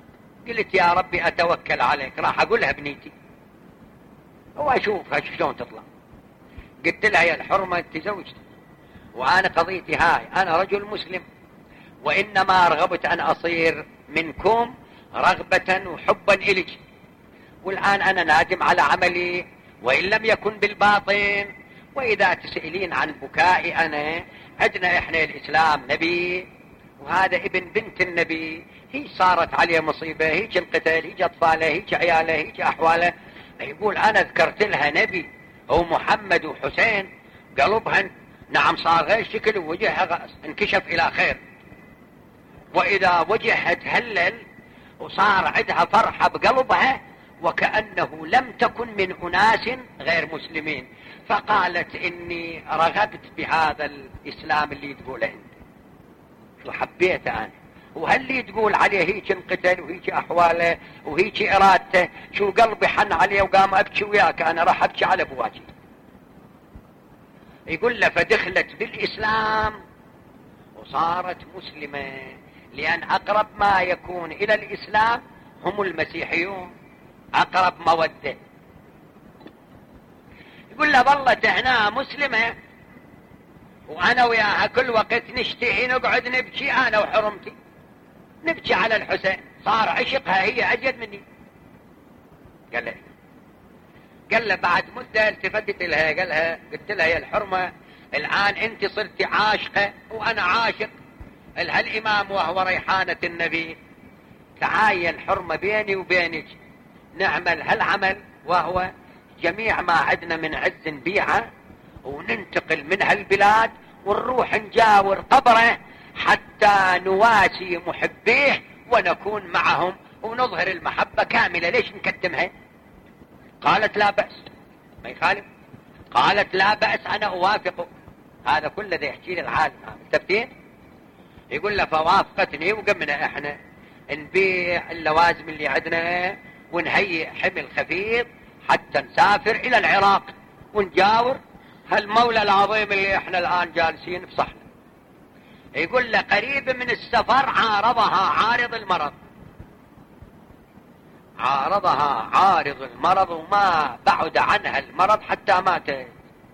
قلت يا ربي أتوكل عليك، راح أقولها بنيتي وأشوفها شلون تطلع. قلت لها يا الحرمة أنت زوجتي وأنا قضيتي هاي، أنا رجل مسلم وإنما رغبت أن أصير منكم رغبة وحبا إليك، والآن أنا نادم على عملي وإن لم يكن بالباطن. وإذا تسألين عن بكائي أنا، عندنا إحنا الإسلام نبي وهذا ابن بنت النبي، هي صارت عليه مصيبة، هيك انقتل، هيك أطفاله، هيك عياله، هيك أحواله. يقول أنا ذكرت لها نبي هو محمد وحسين، قلبها نعم صار غير شكل ووجهها انكشف إلى خير، وإذا وجهها تهلل وصار عندها فرحة بقلبها وكأنه لم تكن من أناس غير مسلمين. فقالت إني رغبت بهذا الإسلام اللي تقوله أنت، شو حبيته أنا، وهاللي تقول عليه هيك انقتل وهيك أحواله وهيك إرادته، شو قلبي حن عليه وقام أبكي وياك، أنا راح أبكي على بواجي. يقول له فدخلت بالإسلام وصارت مسلمة، لأن أقرب ما يكون إلى الإسلام هم المسيحيون، أقرب مودة. يقول له والله هنا مسلمة وأنا وياها كل وقت نشتهي نقعد نبكي أنا وحرمتي، نبكي على الحسين، صار عشقها هي أجد مني. قال له بعد مدة التفتت لها قلت لها يا الحرمة الآن أنت صرت عاشقة وأنا عاشق الإمام وهو ريحانة النبي، تعاين الحرمة بيني وبينك نعمل هالعمل، وهو جميع ما عندنا من عز نبيعه وننتقل من هالبلاد ونروح نجاور قبره حتى نواسي محبيه ونكون معهم ونظهر المحبة كاملة. ليش نكتمها؟ قالت لا بأس، ما يخالف. قالت لا بأس أنا أوافقه. هذا كله ده يحكي لي العالم متفقين. يقول له فوافقتني وقمنا احنا نبيع اللوازم اللي عندنا ونهيئ حمل خفيف حتى نسافر إلى العراق ونجاور هالمولى العظيم اللي احنا الآن جالسين في صحنه. يقول له قريب من السفر عارضها عارض المرض، عارضها عارض المرض وما بعد عنها المرض حتى ماتت.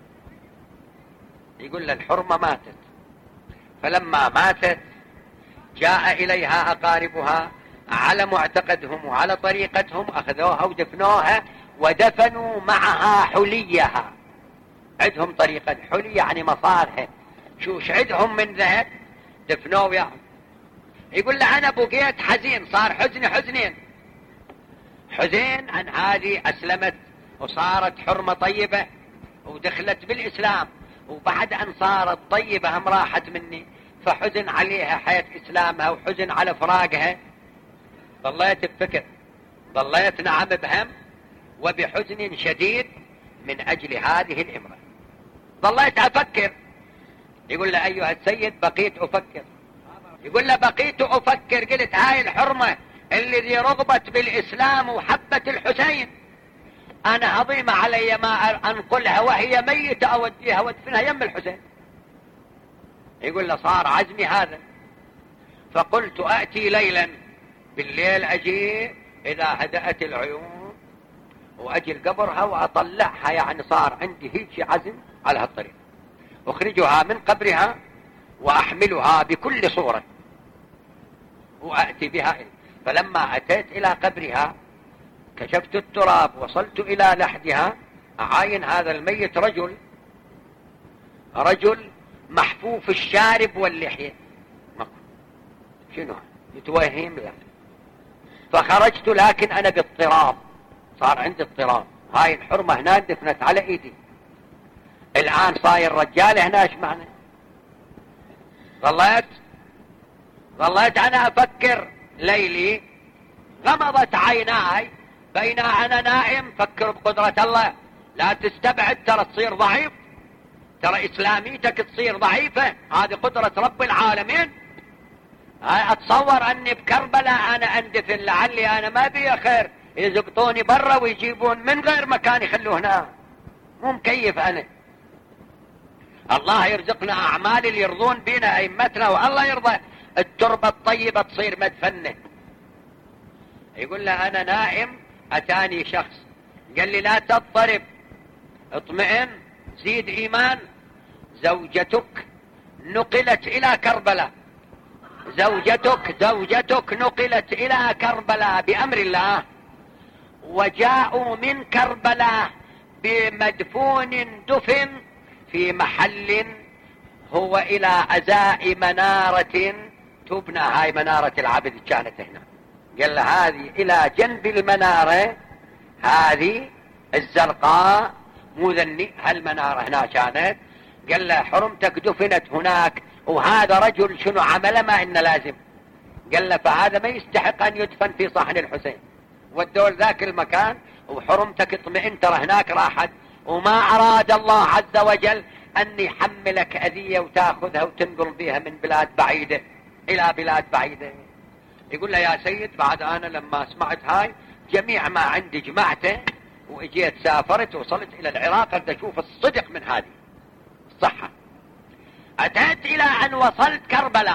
يقول له الحرمة ماتت، فلما ماتت جاء إليها أقاربها على معتقدهم وعلى طريقتهم، أخذوها ودفنوها ودفنوا معها حليها. عندهم طريقة حلي يعني مصارها، شوش عندهم من ذهب دفنوه يعني. يقول له أنا بقيت حزين، صار حزني حزنين، حزين عن هذه أسلمت وصارت حرمة طيبة ودخلت بالإسلام، وبعد أن صارت طيبة هم راحت مني، فحزن عليها حياة إسلامها وحزن على فراقها. ظليت بفكر، ظليت نعم بهم وبحزن شديد من أجل هذه الامرأة، ظليت أفكر. يقول له أيها السيد بقيت أفكر. يقول له بقيت أفكر، قلت هاي الحرمة الذي رغبت بالإسلام وحبت الحسين أنا هضيمة علي ما أنقلها وهي ميتة أوديها وادفنها يم الحسين. يقول له صار عزمي هذا، فقلت أأتي ليلا، بالليل أجي إذا هدأت العيون وأجي قبرها وأطلعها، يعني صار عندي هيك عزم على هالطريق، أخرجها من قبرها وأحملها بكل صورة وأأتي بها. فلما أتيت إلى قبرها كشفت التراب، وصلت إلى لحدها، أعاين هذا الميت رجل محفوف الشارب واللحية، شنو يتوهم له. فخرجت لكن أنا باضطراب، صار عندي اضطراب. هاي الحرمة هنا دفنت على إيدي، الآن صاير رجال هنا، ايش معنى؟ ظليت أنا أفكر ليلي، غمضت عيناي بين أنا نائم فكر بقدرة الله. لا تستبعد، ترى تصير ضعيف، ترى إسلاميتك تصير ضعيفة، هذه قدرة رب العالمين. أتصور أني بكربلاء أنا أندفن، لعلي أنا ما بي خير يزقطوني برا ويجيبون من غير مكان يخلوه هنا، مو مكيف أنا. الله يرزقنا أعمال اللي يرضون بنا أئمتنا، والله يرضى التربة الطيبة تصير مدفنة. يقول له أنا نائم أتاني شخص قال لي لا تضطرب، اطمئن، زيد إيمان، زوجتك نقلت إلى كربلاء، زوجتك نقلت إلى كربلاء بأمر الله، وجاءوا من كربلاء بمدفون دفن في محل هو إلى أزاء منارة تبنى. هاي منارة العبد كانت هنا. قال له هذه إلى جنب المنارة هذه الزرقاء، مو ذني هالمنارة هنا كانت. قال له حرمتك دفنت هناك، وهذا رجل شنو عمله ما إنه لازم. قال له فهذا ما يستحق أن يدفن في صحن الحسين، والدول ذاك المكان، وحرمتك اطمئن ترى هناك راحت، وما أراد الله عز وجل أن يحملك أذية وتأخذها وتنقل بها من بلاد بعيدة إلى بلاد بعيدة. يقول له يا سيد بعد أنا لما سمعت هاي جميع ما عندي جمعته وإجيت سافرت وصلت إلى العراق أن أشوف الصدق من هذه الصحة. أتيت إلى أن وصلت كربلاء،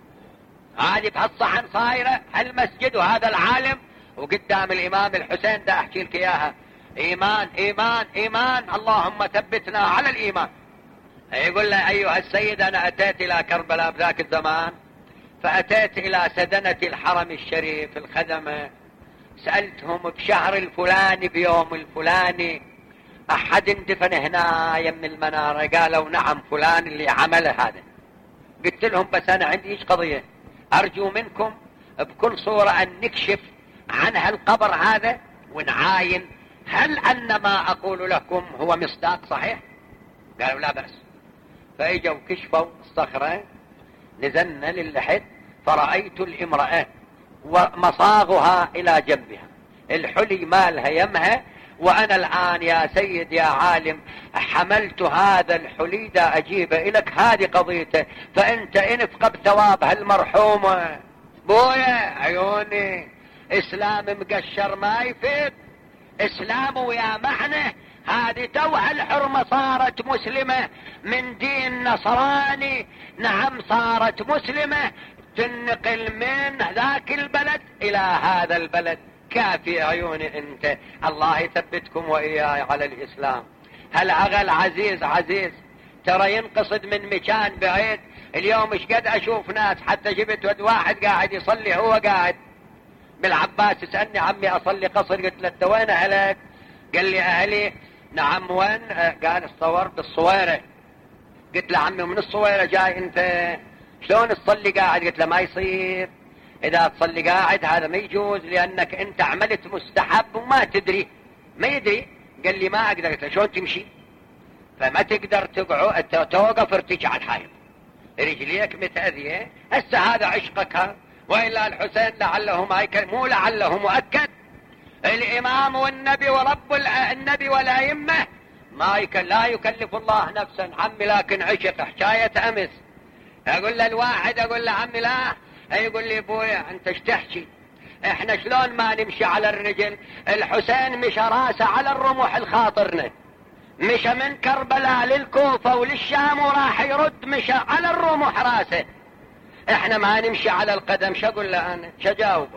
هذه بهالصحن صايرة هالمسجد وهذا العالم، وقدام الإمام الحسين دا أحكي لك إياها. إيمان إيمان إيمان، اللهم ثبتنا على الإيمان. يقول له أيها السيد أنا أتيت إلى كربلاء بذاك الزمان، فأتيت إلى سدنة الحرم الشريف الخدمة، سألتهم بشهر الفلاني بيوم الفلاني أحد اندفن هنا يم المنارة؟ قالوا نعم فلان اللي عمله هذا. قلت لهم بس أنا عندي إيش قضية، أرجو منكم بكل صورة أن نكشف عن هالقبر هذا ونعاين هل أن ما أقول لكم هو مصداق صحيح. قالوا لا بأس. فإجوا كشفوا الصخرة، نزلنا للحد فرأيت الامرأة ومصاغها إلى جنبها، الحلي مالها يمها، وأنا الآن يا سيد يا عالم حملت هذا الحلي دا أجيبه إلك، هذه قضيته، فأنت انفق بثواب هالمرحومة. بويا عيوني، إسلام مقشر ما يفيد، إسلام ويا معنى. هذه توها الحرمة صارت مسلمة من دين نصراني، نعم صارت مسلمة، تنقل من ذاك البلد إلى هذا البلد. كافي عيوني انت، الله يثبتكم وإياي على الإسلام. هالعغل عزيز عزيز ترى ينقصد من مكان بعيد. اليوم ايش قد أشوف ناس، حتى جبت ود واحد قاعد يصلي، هو قاعد بالعباس يسألني عمي أصلي قصر، قلت له انت وين أهلك؟ قال لي أهلي نعم وين؟ قال الصور بالصويرة. قلت له عمي من الصويرة جاي انت، شلون تصلي قاعد؟ قلت له ما يصير، إذا تصلي قاعد هذا ما يجوز، لأنك أنت عملت مستحب وما تدري، ما يدري. قال لي ما أقدر. قلت له شلون تمشي؟ فما تقدر تقعد، توقف ارتجع الحائط، رجليك متأذية. هسه هذا عشقك، وإلا الحسين لعله ما مو لعله مؤكد، الإمام والنبي ورب النبي والأئمة لا يكلف الله نفسا عمي، لكن عشق حكاية أمس. أقول له الواحد، أقول له عمي لا، يقول لي بويا انت ايش تحكي؟ احنا شلون ما نمشي على الرجل؟ الحسين مشى راسه على الرمح الخاطرنا، مشى من كربلاء للكوفة وللشام وراح يرد، مشى على الرمح راسه. احنا ما نمشي على القدم. شو اقول له انا؟ شو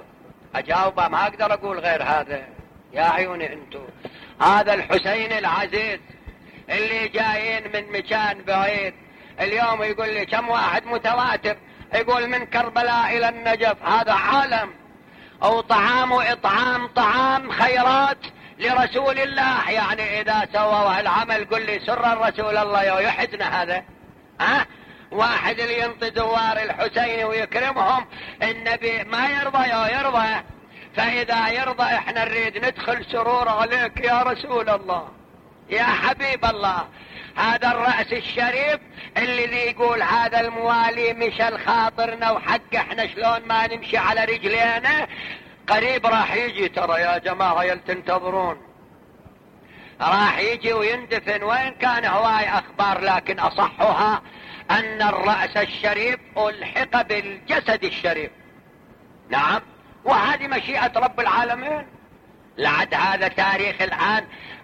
اجاوبه؟ ما اقدر اقول غير هذا. يا عيوني انتو، هذا الحسين العزيز اللي جايين من مكان بعيد، اليوم يقول لي كم واحد متواتر يقول من كربلاء إلى النجف، هذا عالم، أو طعام وإطعام طعام خيرات لرسول الله. يعني إذا سووا هالعمل قل لي سر الرسول الله يحدنا هذا. واحد اللي ينطي زوار الحسين ويكرمهم، النبي ما يرضى. فإذا يرضى احنا نريد ندخل سرور عليك يا رسول الله يا حبيب الله. هذا الرأس الشريف اللي يقول هذا الموالي مشى الخاطرنا وحق احنا شلون ما نمشي على رجلينا، قريب راح يجي ترى يا جماعة يلتنتظرون، راح يجي ويندفن. وين كان هواي أخبار، لكن أصحها أن الرأس الشريف ألحق بالجسد الشريف. نعم، وهذه مشيئة رب العالمين. لعد هذا تاريخ الآن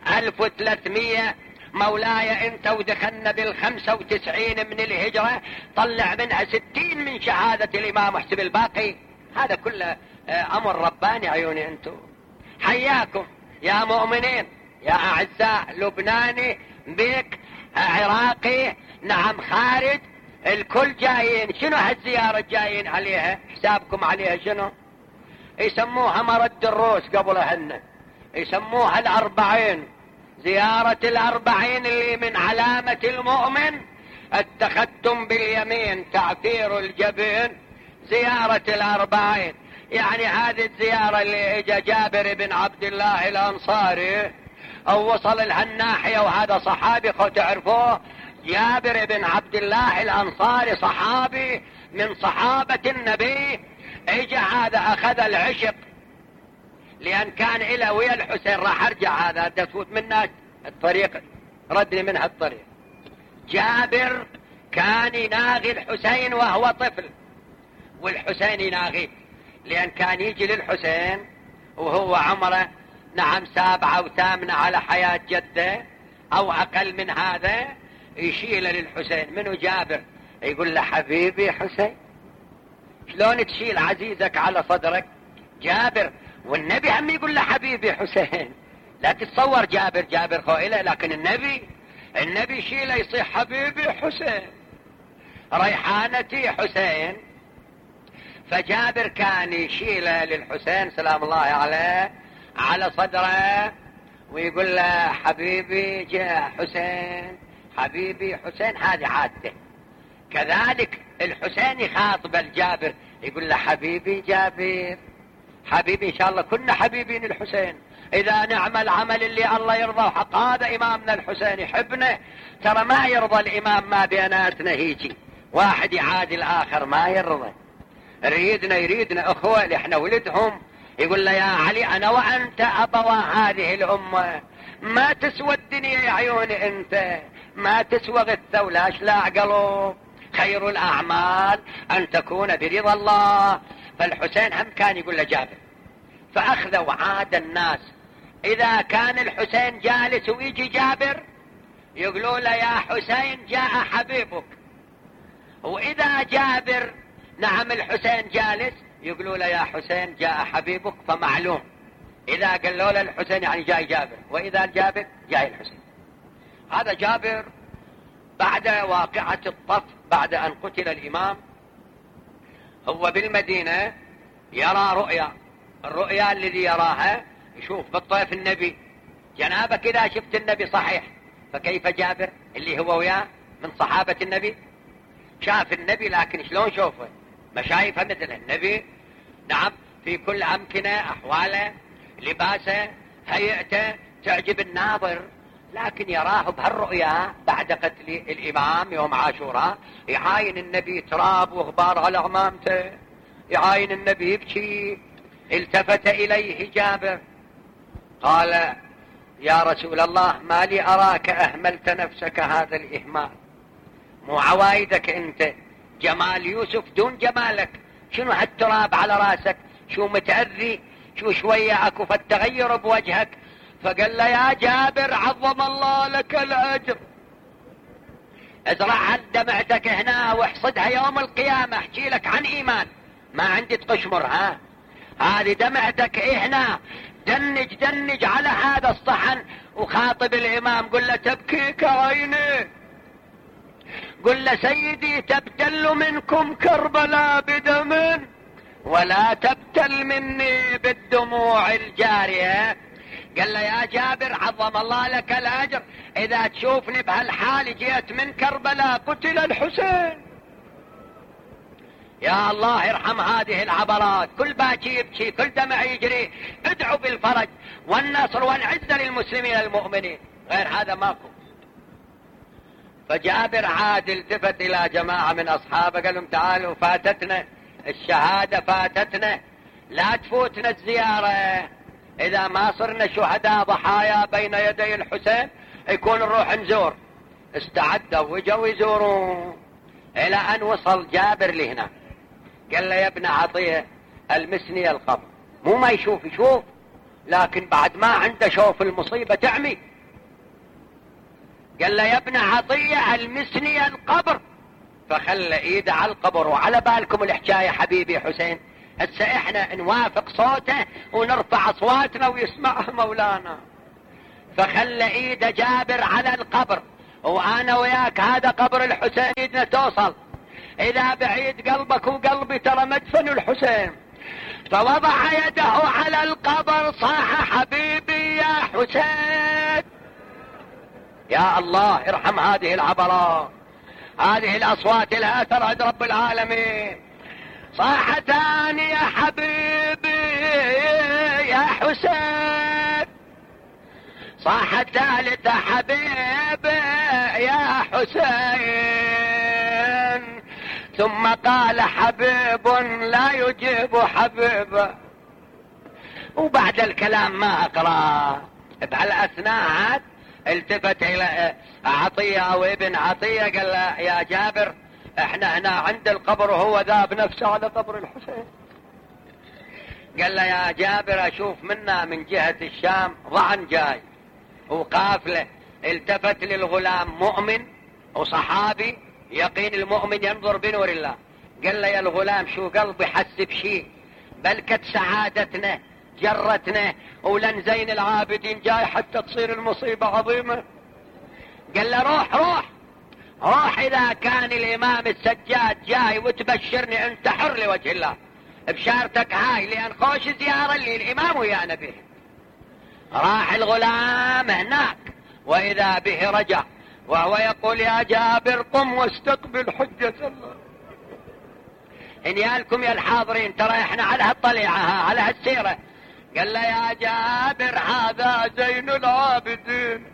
1300 مولاي انت، ودخلنا بال95 من الهجرة، طلع منها 60 من شهادة الإمام محسب الباقي. هذا كله أمر رباني عيوني أنتم. حياكم يا مؤمنين يا أعزاء، لبناني بك عراقي نعم خارج، الكل جايين. شنو هالزيارة جايين عليها؟ حسابكم عليها شنو؟ يسموها مرد الروس قبلهن، يسموها 40. زيارة 40 اللي من علامة المؤمن التختم باليمين تعثير الجبين. زيارة 40 يعني هذه الزيارة اللي اجى جابر بن عبد الله الأنصاري او وصل لهالناحية، وهذا صحابي تعرفوه، جابر بن عبد الله الأنصاري صحابي من صحابة النبي. اجى هذا اخذ العشق لان كان الى ويا الحسين. راح ارجع هذا تفوت منا الطريق، ردني منها الطريق. جابر كان يناغي الحسين وهو طفل، والحسين يناغيه لان كان يجي للحسين وهو عمره نعم 7 أو 8 على حياة جده او اقل من هذا، يشيل للحسين. منو جابر؟ يقول له حبيبي حسين. شلون تشيل عزيزك على صدرك؟ جابر. والنبي هم يقول له حبيبي حسين. لا تتصور جابر خويله، لكن النبي يشيله يصيح حبيبي حسين، ريحانتي حسين. فجابر كان يشيله للحسين سلام الله عليه على صدره ويقول له حبيبي جاء حسين، حبيبي حسين. هذه عادته. كذلك الحسين يخاطب الجابر يقول له حبيبي جابر، حبيبي. ان شاء الله كنا حبيبين الحسين اذا نعمل عمل اللي الله يرضى وحق. هذا امامنا الحسين يحبنا، ترى ما يرضى الامام ما بيناتنا هيجي واحد يعادي الاخر، ما يرضى. يريدنا اخوة، احنا ولدهم. يقول له يا علي انا وانت ابوا هذه الامة، ما تسوى الدنيا يا عيوني انت، ما تسوى غثة ولا شلاع قلب. خير الاعمال ان تكون برضا الله. فالحسين هم كان يقول له جابر. فاخذوا عاد الناس اذا كان الحسين جالس ويجي جابر يقولوا له يا حسين جاء حبيبك، واذا جابر نعم الحسين جالس يقولوا له يا حسين جاء حبيبك. فمعلوم اذا قالوا له الحسين يعني جاي جابر، واذا الجابر جاي الحسين. هذا جابر بعد واقعة الطف، بعد ان قتل الامام، هو بالمدينة يرى رؤيا. الرؤيا الذي يراها يشوف بالطيف النبي. جنابك اذا شفت النبي صحيح، فكيف جابر اللي هو وياه من صحابة النبي؟ شاف النبي لكن شلون شوفه؟ ما شايفه مثل النبي. نعم في كل أمكنة، أحواله، لباسه، هيئته تعجب الناظر، لكن يراه بهالرؤيا بعد قتل الإمام يوم عاشوراء. يعاين النبي تراب وغبار على عمامته، يعاين النبي يبكي. التفت إليه جابر قال يا رسول الله ما لي أراك أهملت نفسك هذا الإهمال، مو عوايدك أنت، جمال يوسف دون جمالك. شنو هالتراب على راسك؟ شو متأذي؟ شو شوية أكو فالتغير بوجهك؟ فقال له يا جابر عظم الله لك الأجر، ازرع دمعتك هنا واحصدها يوم القيامة. احكي لك عن إيمان ما عندي تقشمر. هذه دمعتك هنا، دنج على هذا الصحن وخاطب الإمام. قل له تبكيك عيني، قل له سيدي تبتل منكم كربلاء بدم ولا تبتل مني بالدموع الجارية. قال له يا جابر عظم الله لك الأجر، إذا تشوفني بهالحال جيت من كربلاء قتل الحسين. يا الله يرحم هذه العبرات، كل باكي يبكي، كل دمع يجري. ادعوا بالفرج والنصر والعزة للمسلمين المؤمنين، غير هذا ماكو. فجابر عاد التفت إلى جماعة من أصحابه قال لهم تعالوا فاتتنا الشهادة، فاتتنا، لا تفوتنا الزيارة. إذا ما صرنا شهداء ضحايا بين يدي الحسين يكون نروح نزور. استعدوا وجوا يزورون إلى أن وصل جابر لهنا. قال له يا ابن عطية المسني القبر. مو ما يشوف، لكن بعد ما عنده شوف المصيبة تعمي. قال له يا ابن عطية المسني القبر. فخلى ايده على القبر. وعلى بالكم الحكاية حبيبي حسين هسه احنا نوافق صوته ونرفع اصواتنا ويسمعه مولانا. فخلى ايده جابر على القبر، وانا وياك هذا قبر الحسين ايدنا توصل، اذا بعيد قلبك وقلبي ترى مدفن الحسين. فوضع يده على القبر صاح حبيبي يا حسين. يا الله ارحم هذه العبرات، هذه الاصوات الاثر عند رب العالمين. صاح ثاني يا حبيبي يا حسين. صاح ثالث حبيبي يا حسين. ثم قال حبيب لا يجيب حبيبه. وبعد الكلام ما اقرا. بهالاثناء التفت الى عطية او ابن عطية قال له يا جابر احنا هنا عند القبر وهو ذاب نفسه على قبر الحسين. قال له يا جابر اشوف منا من جهة الشام ضعن جاي وقافله. التفت للغلام مؤمن وصحابي يقين المؤمن ينظر بنور الله. قال له يا الغلام شو قلبي حس بشيء، بلكت سعادتنا جرتنا ولن زين العابدين جاي حتى تصير المصيبة عظيمة. قال له روح روح روح، اذا كان الامام السجاد جاي وتبشرني انت حر لوجه الله بشارتك هاي، لان خوش زيارة اللي الامام ويانا به. راح الغلام هناك واذا به رجع وهو يقول يا جابر قم واستقبل حجة الله. ان يالكم يا الحاضرين ترى احنا على هالطليعة على هالسيرة. قال له يا جابر هذا زين العابدين.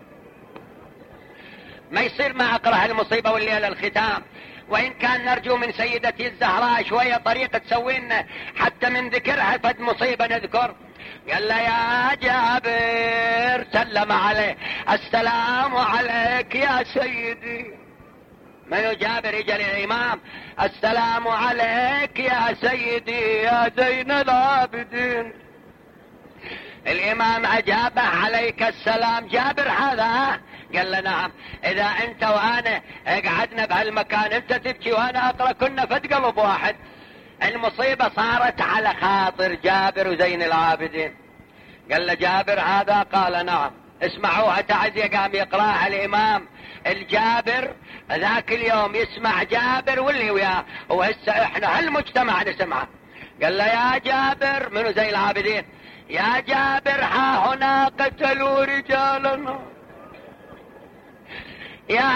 ما يصير ما اقرأ المصيبة والليلة الختام، وان كان نرجو من سيدتي الزهراء شوية طريقة تسوينا حتى من ذكرها فد مصيبة نذكر. قال له يا جابر سلم عليه السلام عليك يا سيدي. من جابر يجي الامام السلام عليك يا سيدي يا زين العابدين. الامام اجابه عليك السلام. جابر هذا؟ قال له نعم. اذا انت وانا قعدنا بهالمكان انت تبكي وانا اقرا كنا فد قلب واحد. المصيبة صارت على خاطر جابر وزين العابدين. قال له جابر هذا؟ قال نعم. اسمعوها تعزية قام يقراها الامام الجابر ذاك اليوم يسمع جابر واللي وياه، وهسه احنا هالمجتمع نسمعه. قال له يا جابر منو زين العابدين؟ يا جابر ها هنا قتلوا رجالنا. يا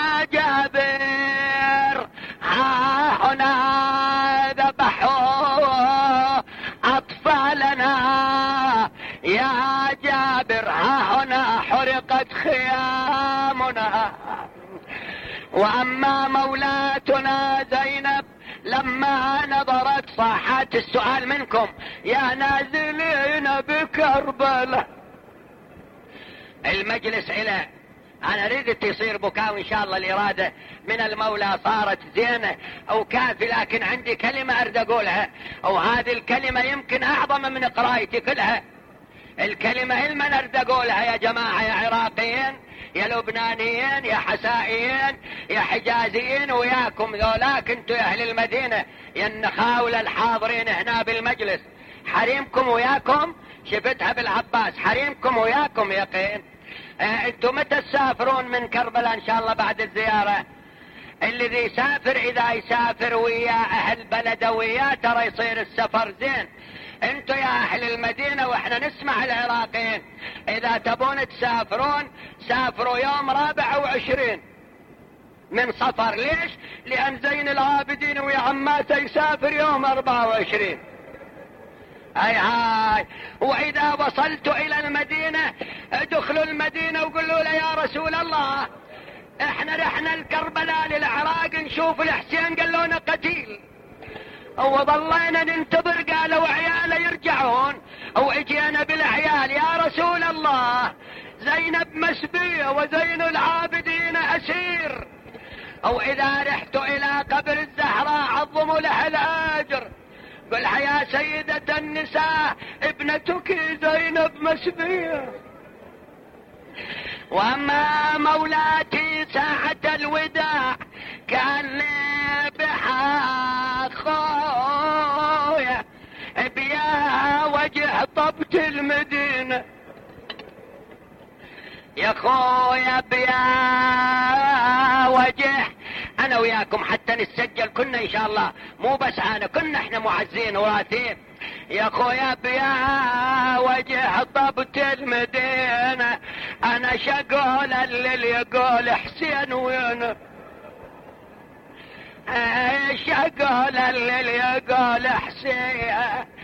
جابر ها هنا ذبحوا أطفالنا. يا جابر ها هنا حرقت خيامنا. وأما مولاتنا زينب لما نظرت صاحت السؤال منكم يا نازلين بكربلاء. المجلس إلى أنا ردت يصير بكاء وإن شاء الله الإرادة من المولى صارت زينة أو كافي، لكن عندي كلمة أريد أقولها، وهذه الكلمة يمكن أعظم من قرايتي كلها. الكلمة المن أريد أقولها يا جماعة، يا عراقيين يا لبنانيين يا حسائيين يا حجازيين وياكم ذولاك انتوا يا أهل المدينة يا النخاولة الحاضرين هنا بالمجلس، حريمكم وياكم. شفتها بالعباس حريمكم وياكم يقين. انتم متى تسافرون من كربلاء ان شاء الله بعد الزيارة؟ الذي يسافر اذا يسافر ويا اهل بلده وياه ترى يصير السفر زين. انتم يا اهل المدينة واحنا نسمع العراقيين اذا تبون تسافرون سافروا يوم 24 من صفر. ليش؟ لان زين العابدين ويا عماته يسافر يوم 24. هاي واذا وصلت الى المدينة ادخلوا المدينة وقولوا له يا رسول الله احنا رحنا الكربلاء للعراق نشوف الحسين قال لنا قتيل، وظلينا ننتظر قالوا عياله يرجعون، واجينا بالعيال يا رسول الله زينب مسبية وزين العابدين اسير. او اذا رحت الى قبر الزهراء عظموا لها الاجر، قلها يا سيدة النساء ابنتك زينب مسبية. واما مولاتي ساعة الوداع كان لي بها خويا حطبت المدينة. يا خويا بيا وجه انا وياكم حتى نتسجل كنا ان شاء الله، مو بس انا، كنا احنا معزين وراثين. يا خويا بيا وجه حطبت المدينة، انا شقول اللي يقول حسين وين، شقول اللي يقول حسين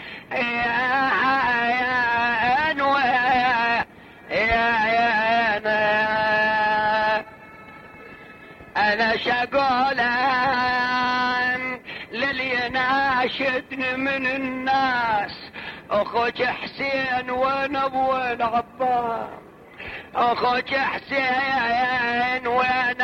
انا شقولان للي يناشدني من الناس، اخوك حسين وين وين عباس، اخوك حسين وين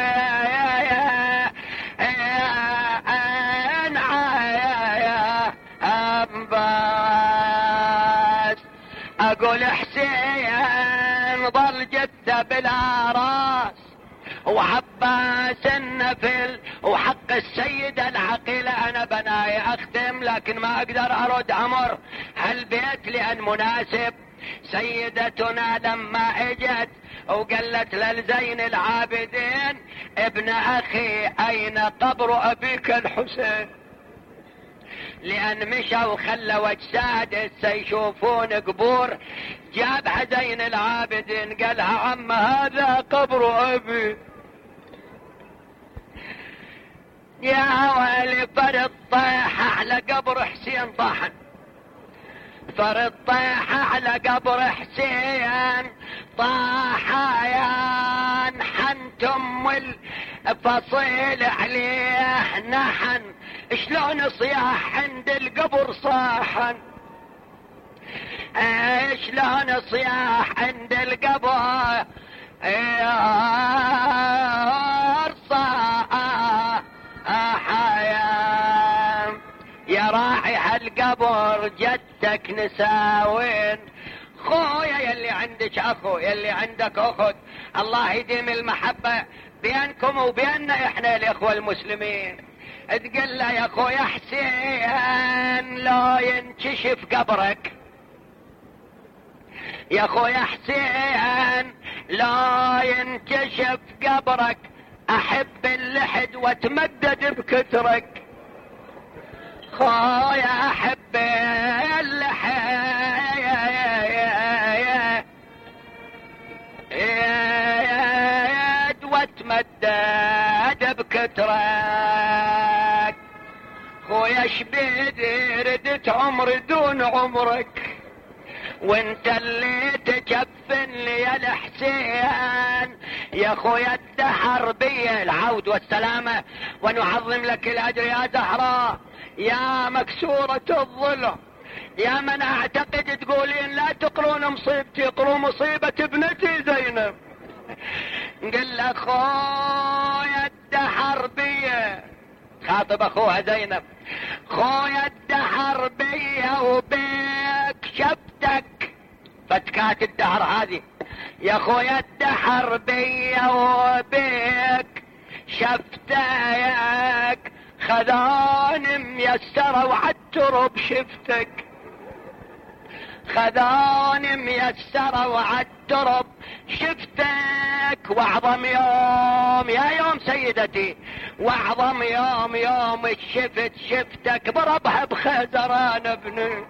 عباس. اقول حسين ضل جثة بلا راس، وعباس النفل وحق السيدة العقيلة. انا بناي اختم لكن ما اقدر ارد امر هالبيت لان مناسب. سيدتنا لما اجت وقالت للزين العابدين ابن اخي اين قبر ابيك الحسين، لان مشوا خلوا اجساد سيشوفون قبور. جابها زين العابدين قالها عم هذا قبر ابي. يا ويلي فرد طيح على قبر حسين طاحن، فرد طيح على قبر حسين طاحيان، حنتم الفصيل عليه نحن، شلون صياح عند القبر صاحن، شلون صياح عند القبر صاحن. يا راعي هالقبر جدك نساوين، خويا يلي عندك اخو يلي عندك اخت، الله يديم المحبة بينكم وبيننا احنا الاخوة المسلمين. تقول له يا خويا حسين لا ينكشف قبرك، يا خويا حسين لا ينكشف قبرك، احب اللحد واتمدد بكترك، خويا احب اللحد واتمدد بكترك. خويا شبيدي ردت عمر دون عمرك، وانت اللي تكفن لي يا الحسين. يا خويا الدهر بي العود والسلامة، ونعظم لك الاجر يا زهراء يا مكسورة الظلم، يا من اعتقد تقولين لا تقرون مصيبتي، اقروا مصيبة ابنتي زينب. قل اخويا الدهر بي، خاطب اخوها زينب، خويا الدهر بي وبيك شفتك، فتكات الدهر هذه يا خويا الدهر بي وبيك شفتك، خذاني ميسرة وعالترب شفتك، خذاني ميسرة وعالترب شفتك. واعظم يوم يا يوم سيدتي، واعظم يوم يوم شفتك بربها بخزران ابني.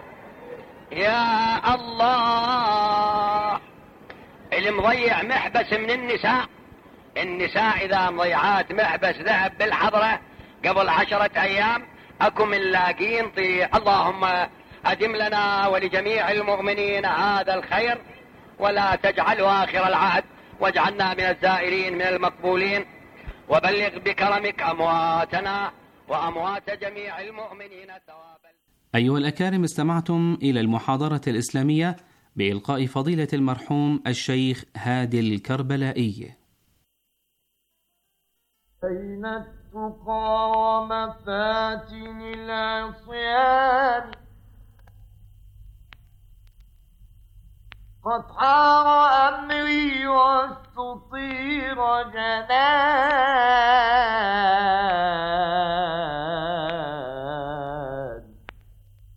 يا الله اللي مضيع محبس من النساء، النساء اذا مضيعات محبس ذهب بالحضرة قبل 10 ايام اكو من لاقين اللهم ادم لنا ولجميع المؤمنين هذا الخير، ولا تجعله اخر العهد، واجعلنا من الزائرين من المقبولين، وبلغ بكرمك امواتنا واموات جميع المؤمنين ثوابا. أيها الأكارم، استمعتم إلى المحاضرة الإسلامية بإلقاء فضيلة المرحوم الشيخ هادي الكربلائي. أين التقى ومفاتن العصيان، قد حار أمري واستطير جنان.